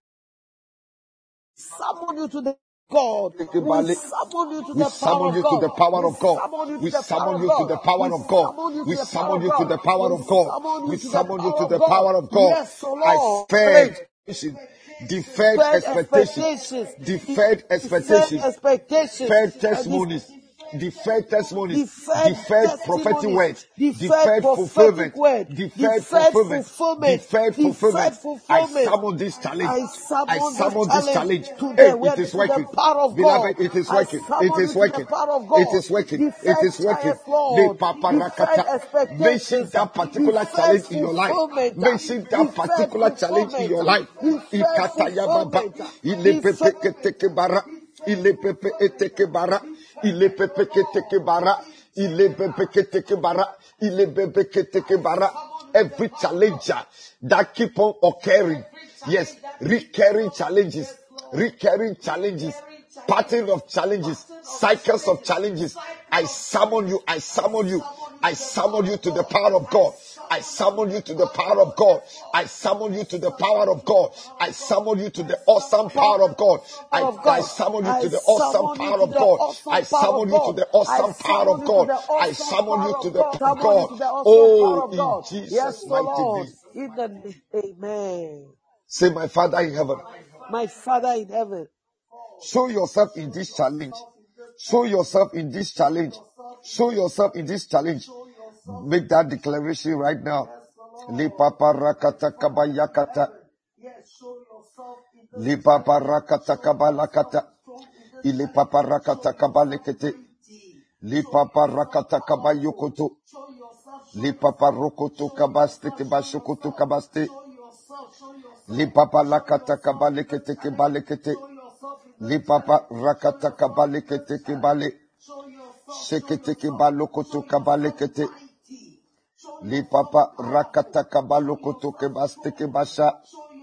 Summon you to the God. We summon you to We the power summon of you to God. the power We of God. summon you We to the power summon of you to God. the power of God. We summon you to the power of God. We summon you to the power of God. Yes, O I Lord. fed deferred Deferred expectations, expectations. deferred Deferred expectations, expectations. deferred And testimonies, deferred testimonies, deferred deferred prophetic testimonies, words, deferred deferred prophetic fulfillment, word, deferred deferred fulfillment, fulfillment, deferred deferred fulfillment. I fulfillment. summon this challenge. I I summon summon this this challenge challenge. to Hey, the it word, is to the working. power of God. Beloved, it is I working. It summon is you to working. the power of It God. is working. It Deferred is working. trials, Le Lord. papa Deferred rakata. Mention expectations. that particular Deferred challenge in your life. fulfillment. Mention that Deferred particular challenge in your life. fulfillment. Deferred Ikataya baba. fulfillment. Ile pepe Deferred keteke bara. Ile pepe eteke bara. Ile pepe keteke bara. Ile pepe keteke bara. Ile pepe keteke bara. Every challenger that keep on occurring. Yes, recurring challenges. Recurring challenges. Pattern of challenges, cycles of challenges. I summon you, I summon you, I summon you to the power of God. I summon you to the power of God. I summon you to the power of God. I summon you to the awesome power of God. I, I summon you to the awesome power of God. I summon you to the awesome power of God. I summon you to the power of God. Oh, in Jesus' mighty name. In the Amen. Say, my Father in heaven. My Father in heaven. Show yourself in this challenge. Show yourself in this challenge. Show yourself in this challenge. Make that declaration right now. Li papa rakata kabayakata. Li papa rakata kabalakata. Ili papa rakata kabalekete. Li papa rakata kabayokoto. Li papa rokoto kabaste kebashokoto kabaste. Li papa lakata kabalekete kebalekete. Li papa rakata kabale kete kebale shekete kebalo koto kabale kete. Li papa rakata kabalo koto kebaste kebasha.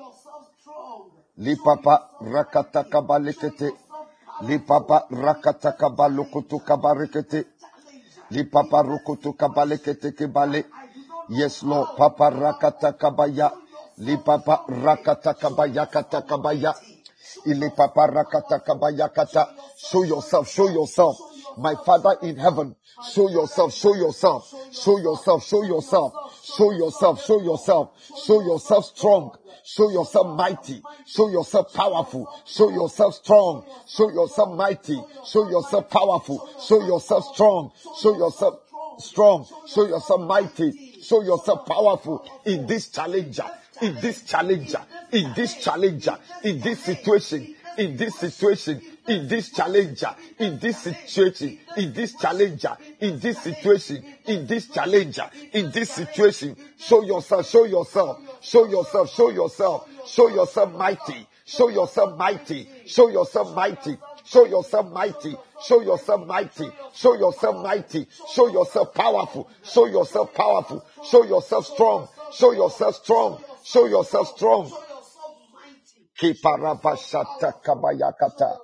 Li papa rakata kabale kete. Li papa rakata kabalo koto kabare kete. Li papa rokoto kabale kete kebale. Yes, Lord. Papa rakata kabaya. Li papa rakata kabaya kata kabaya. Ili papa rakata kabayakata. Show yourself, show yourself. My Father in heaven, show yourself, show yourself, show yourself, show yourself, show yourself, show yourself, show yourself strong, show yourself mighty, show yourself powerful, show yourself strong, show yourself mighty, show yourself powerful, show yourself strong, show yourself strong, show yourself mighty, show yourself powerful in this challenger. In this challenger, in this challenger, in this situation, in this situation, in this challenger, in this situation, in this challenger, in this situation, in this challenger, in this situation. Show yourself, show yourself, show yourself, show yourself, show yourself mighty, show yourself mighty, show yourself mighty, show yourself mighty, show yourself mighty, show yourself mighty, show yourself powerful, show yourself powerful, show yourself strong, show yourself strong. Show yourself strong. Kiparabashata kabayakata.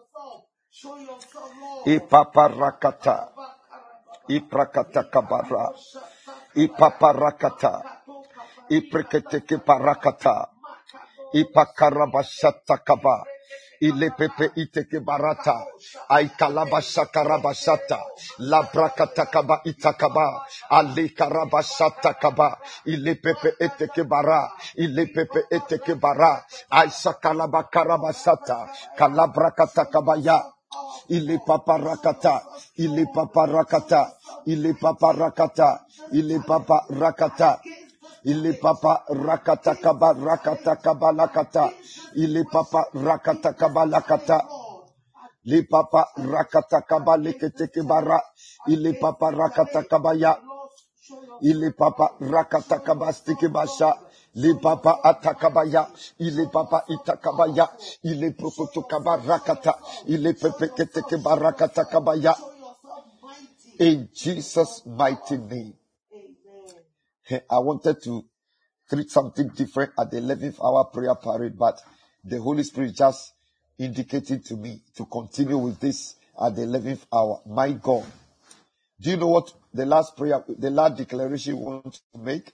Ipaparakata. Iprakata kabara. Ipaparakata. Iprekete kiparakata. Ipakarabashata kaba. Ile pepe iteke barata. Ay kalabasha karabashata. La brakata kaba itakaba. Ale karabashata kaba. Ile pepe eteke bara. Ile pepe eteke bara. Ay sakalaba karabashata. Kalabrakata kabaya. Il est papa rakata, il est papa rakata, il est papa rakata, il est papa rakata, il est papa rakata kaba rakata kaba lakata, il est papa rakata kaba lakata, le papa rakata kaba lekete kebara, il est papa rakata kabaya, il est papa rakata kaba stikebasha. Le papa atakabaya, il est papa itakabaya, il est prokotokaba rakata, il est pepeketeke barakata kabaya. In Jesus' mighty name. I wanted to treat something different at the eleventh hour prayer parade, but the Holy Spirit just indicated to me to continue with this at the eleventh hour. My God. Do you know what the last prayer, the last declaration we want to make?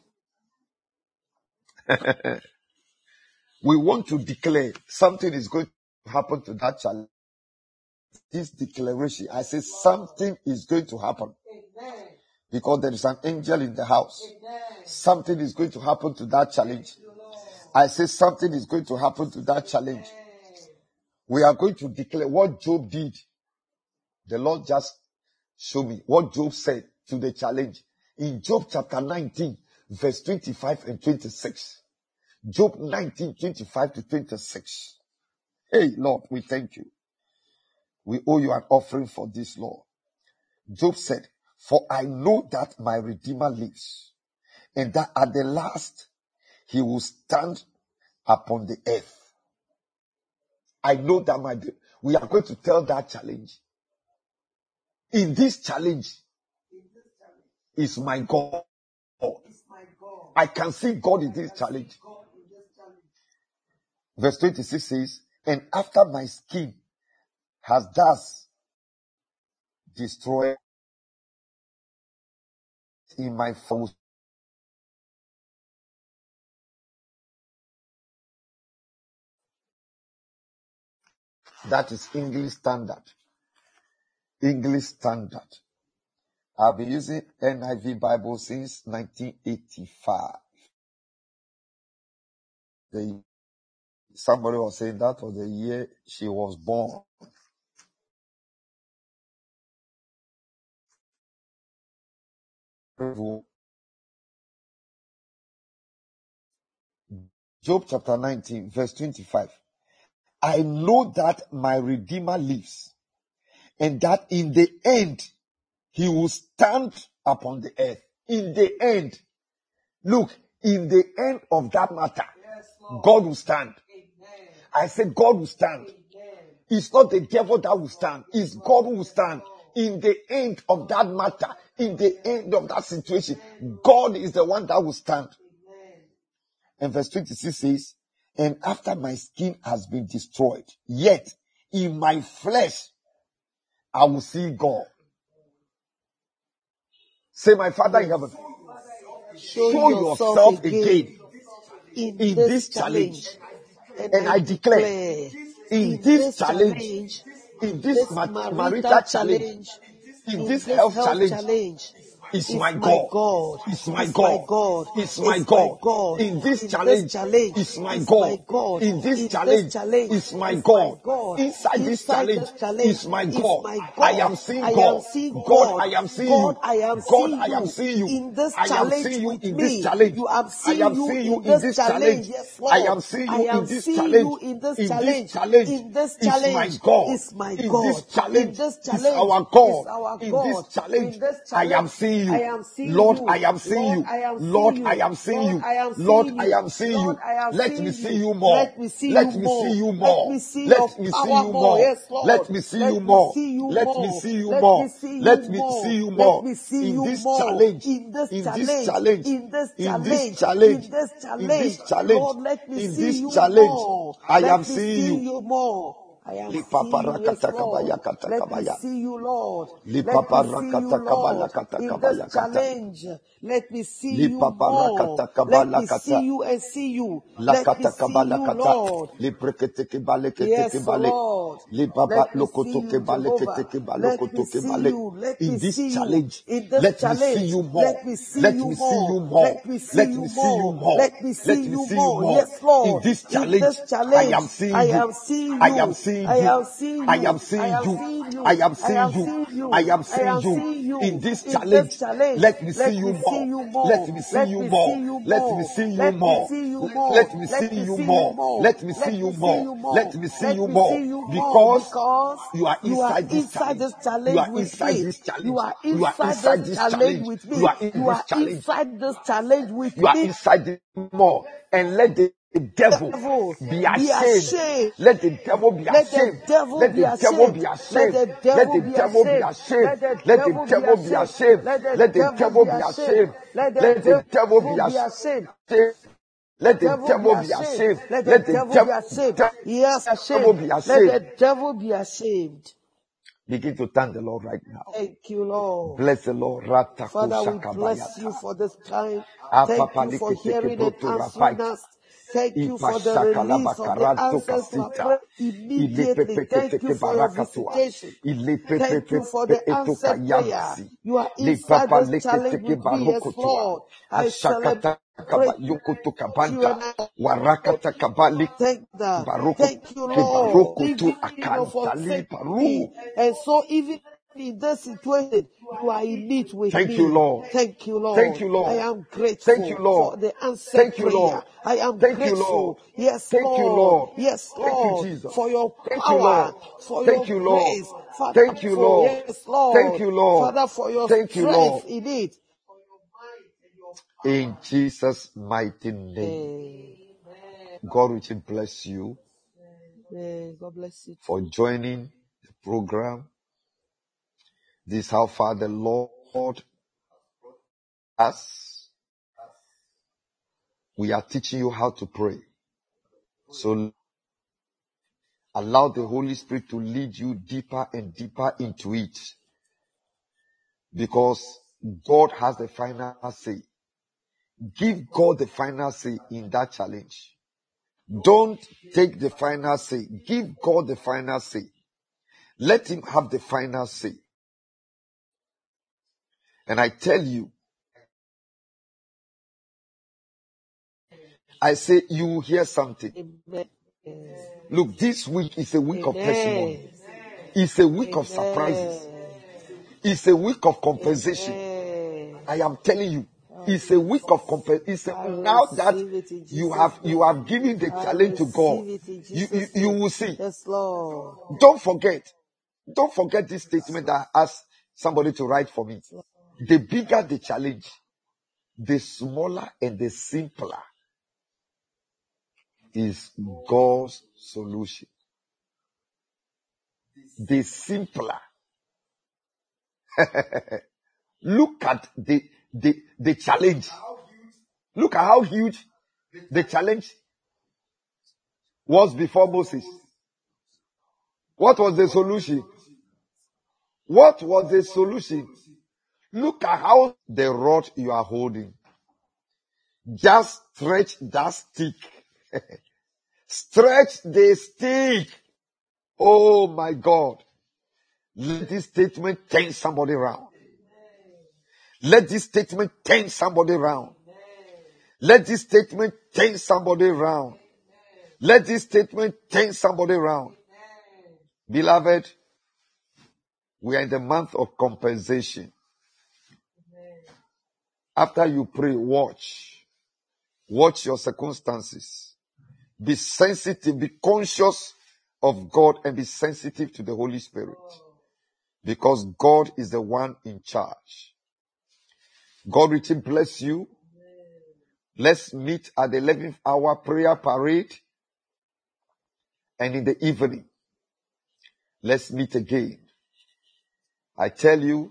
We want to declare something is going to happen to that child. This declaration, I say something is going to happen. Amen. Because there is an angel in the house. Amen. Something is going to happen to that challenge. I say something is going to happen to that challenge. Amen. We are going to declare what Job did. The Lord just showed me what Job said to the challenge. In Job chapter nineteen, verse twenty-five and twenty-six. Job nineteen, twenty-five to twenty-six. Hey, Lord, we thank you. We owe you an offering for this, Lord. Job said, for I know that my Redeemer lives, and that at the last he will stand upon the earth. I know that my, we are going to tell that challenge. In this challenge is my God. I can see God in this challenge. Verse twenty-six says, and after my skin has thus destroyed in my foes, that is English Standard. English Standard. I've been using N I V Bible since nineteen eighty-five. The, somebody was saying that was the year she was born. Job chapter nineteen, verse twenty-five. I know that my Redeemer lives, and that in the end he will stand upon the earth. In the end, look, in the end of that matter, yes, God will stand. Amen. I said God will stand. Amen. It's not the devil that will stand. It's God who will stand. In the end of that matter, in the end of that situation, God is the one that will stand. Amen. And verse twenty-six says, and after my skin has been destroyed, yet in my flesh I will see God. Say, my Father in heaven, show, show yourself, yourself again, again in, in this, this challenge. challenge. And, and I, I declare, declare in, in this, this challenge, challenge, in this, this marital, marital challenge, in, in this, this health, health challenge, challenge it's, it's my God. God. It's my God. It's my God. In this challenge, it's my God. In this challenge, it's my God. Inside this challenge, it's my God. I am seeing God. God, I am seeing you. God, I am seeing you. In this challenge, I am seeing you in this challenge. I am seeing you in this challenge. I am seeing you in this challenge. In this challenge, in this challenge, it's my God. In this challenge, it's our God. In this challenge, I am seeing you. I am seeing Lord, you. I am seeing you. Lord, I am seeing you. Lord, I am seeing you. Let me see you more. Let me see you more. Let me see you more. Let me see you more. Let me see you more. Let me see you more. In this challenge, in this challenge, in this challenge, in this challenge, in this challenge, in this challenge, I am seeing you. I am seeing you, yes, Lord. Let me see you, Lord. Let me see you, Lord. In this challenge, let me see you more. Let me see you and see you. Let me see you, Lord. Yes, Lord. Let me see you, Jehovah. Let me see you. Let me see you. In this challenge, let me see you more. Let me see you more. Let me see you more. Yes, Lord. In this challenge, I am seeing you. I am seeing you. I am seeing you. I am seeing you. I am seeing you. I am seeing you. In this challenge, let me see you more. Let me see you more. Let me see you more. Let me see you more. Let me see you more. Let me see you more. Because you are inside this challenge. You are inside this challenge. You are inside this challenge with me. You are inside this challenge with me. You are inside this more. And let the The devil be ashamed. Let the devil be ashamed. Let the devil be ashamed. Let the devil be ashamed. Let the devil be ashamed. Let the devil be ashamed. Let the devil be ashamed. Let the devil be ashamed. Let the devil be ashamed. Yes, ashamed. Let the devil be ashamed. Begin to thank the Lord right now. Thank you, Lord. Bless the Lord. Father, we bless you for this time. Thank you for hearing and answering us. Thank you for the release of the answers to our prayer immediately. Thank you for your visitation. Thank you for the answered prayer. You are inside this challenge with me, yes, Lord. I celebrate you and I thank the, thank you, Lord. Even for me. And so even in this situation, you are in it with Thank me. You, Lord. Thank you, Lord. Thank you, Lord. I am grateful Thank you, Lord. for the answered Thank you, prayer. Lord. I am Thank grateful. You, Lord. Yes, Thank Lord. You, Lord. Yes, Lord. Thank you, Jesus. For your power, Thank you, Lord. for Thank your you, Lord. grace. Father, Thank you, Lord. Yes, Lord. Thank you, Lord. Father, for your Thank strength you, Lord. in it. In Jesus' mighty name. Amen. God will bless you. Amen. God bless you for joining the program. This is how far the Lord has. We are teaching you how to pray. So allow the Holy Spirit to lead you deeper and deeper into it. Because God has the final say. Give God the final say in that challenge. Don't take the final say. Give God the final say. Let Him have the final say. And I tell you, I say you will hear something. Amen. Look, this week is a week Amen. of testimony. It's a week Amen. of surprises. It's a week of compensation. Amen. I am telling you, it's a week of compensation. Now that you have you have given the challenge to God, you, you, you will see. Yes, Lord. Don't forget. Don't forget this statement that I asked somebody to write for me. The bigger the challenge, the smaller and the simpler is God's solution. The simpler. Look at the, the, the challenge. Look at how huge the challenge was before Moses. What was the solution? What was the solution? Look at how the rod you are holding. Just stretch that stick. Stretch the stick. Oh my God. Let this statement turn somebody around. Let this statement turn somebody around. Let this statement turn somebody around. Let this statement turn somebody around. Beloved, we are in the month of compensation. After you pray, watch. Watch your circumstances. Be sensitive, be conscious of God and be sensitive to the Holy Spirit. Because God is the one in charge. God will bless you. Let's meet at the eleventh hour prayer parade. And in the evening, let's meet again. I tell you,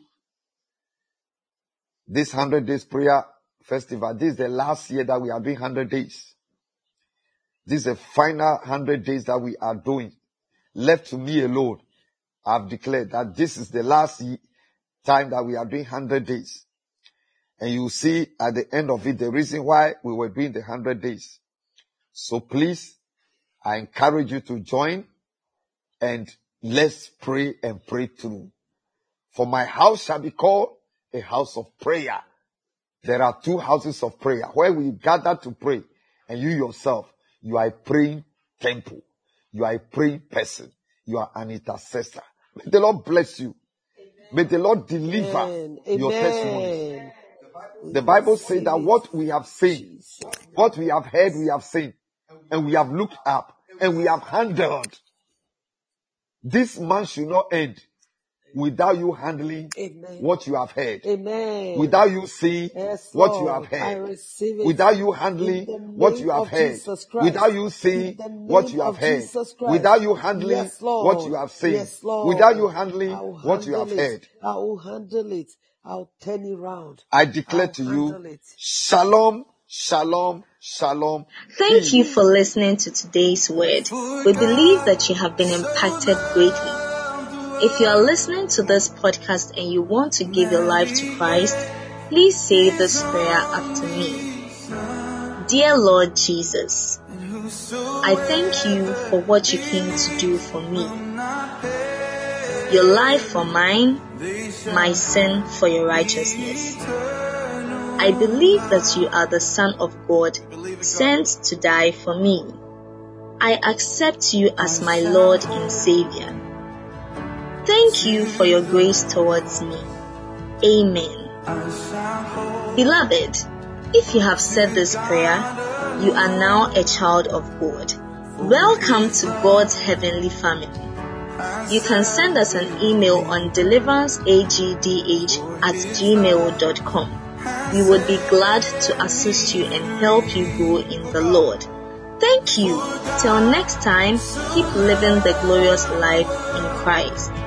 this one hundred days prayer festival, this is the last year that we are doing one hundred days. This is the final one hundred days that we are doing. left to me alone, I've declared that this is the last time that we are doing one hundred days. And you see at the end of it, the reason why we were doing the one hundred days. So please, I encourage you to join and let's pray and pray through. For my house shall be called a house of prayer. There are two houses of prayer where we gather to pray. And you yourself, you are a praying temple. You are a praying person. You are an intercessor. May the Lord bless you. May the Lord deliver Amen. Your testimonies. The Bible says that what we have seen, what we have heard, we have seen, and we have looked up, and we have handled. This month should not end without you handling Amen. What you have heard. Amen. Without you seeing yes, what Lord, you have heard. Without you handling what you have heard. Without you seeing what you have heard. Without you handling yes, what you have seen. Yes, without you handling what you have it. Heard. I will handle it. I'll turn it around. I declare I'll to you, it. Shalom, shalom, shalom. Thank peace. You for listening to today's word. We believe that you have been impacted greatly. If you are listening to this podcast and you want to give your life to Christ, please say this prayer after me. Dear Lord Jesus, I thank you for what you came to do for me. Your life for mine, my sin for your righteousness. I believe that you are the Son of God, sent to die for me. I accept you as my Lord and Savior. Thank you for your grace towards me. Amen. Beloved, if you have said this prayer, you are now a child of God. Welcome to God's heavenly family. You can send us an email on deliveranceagdh at gmail dot com. We would be glad to assist you and help you grow in the Lord. Thank you. Till next time, keep living the glorious life in Christ.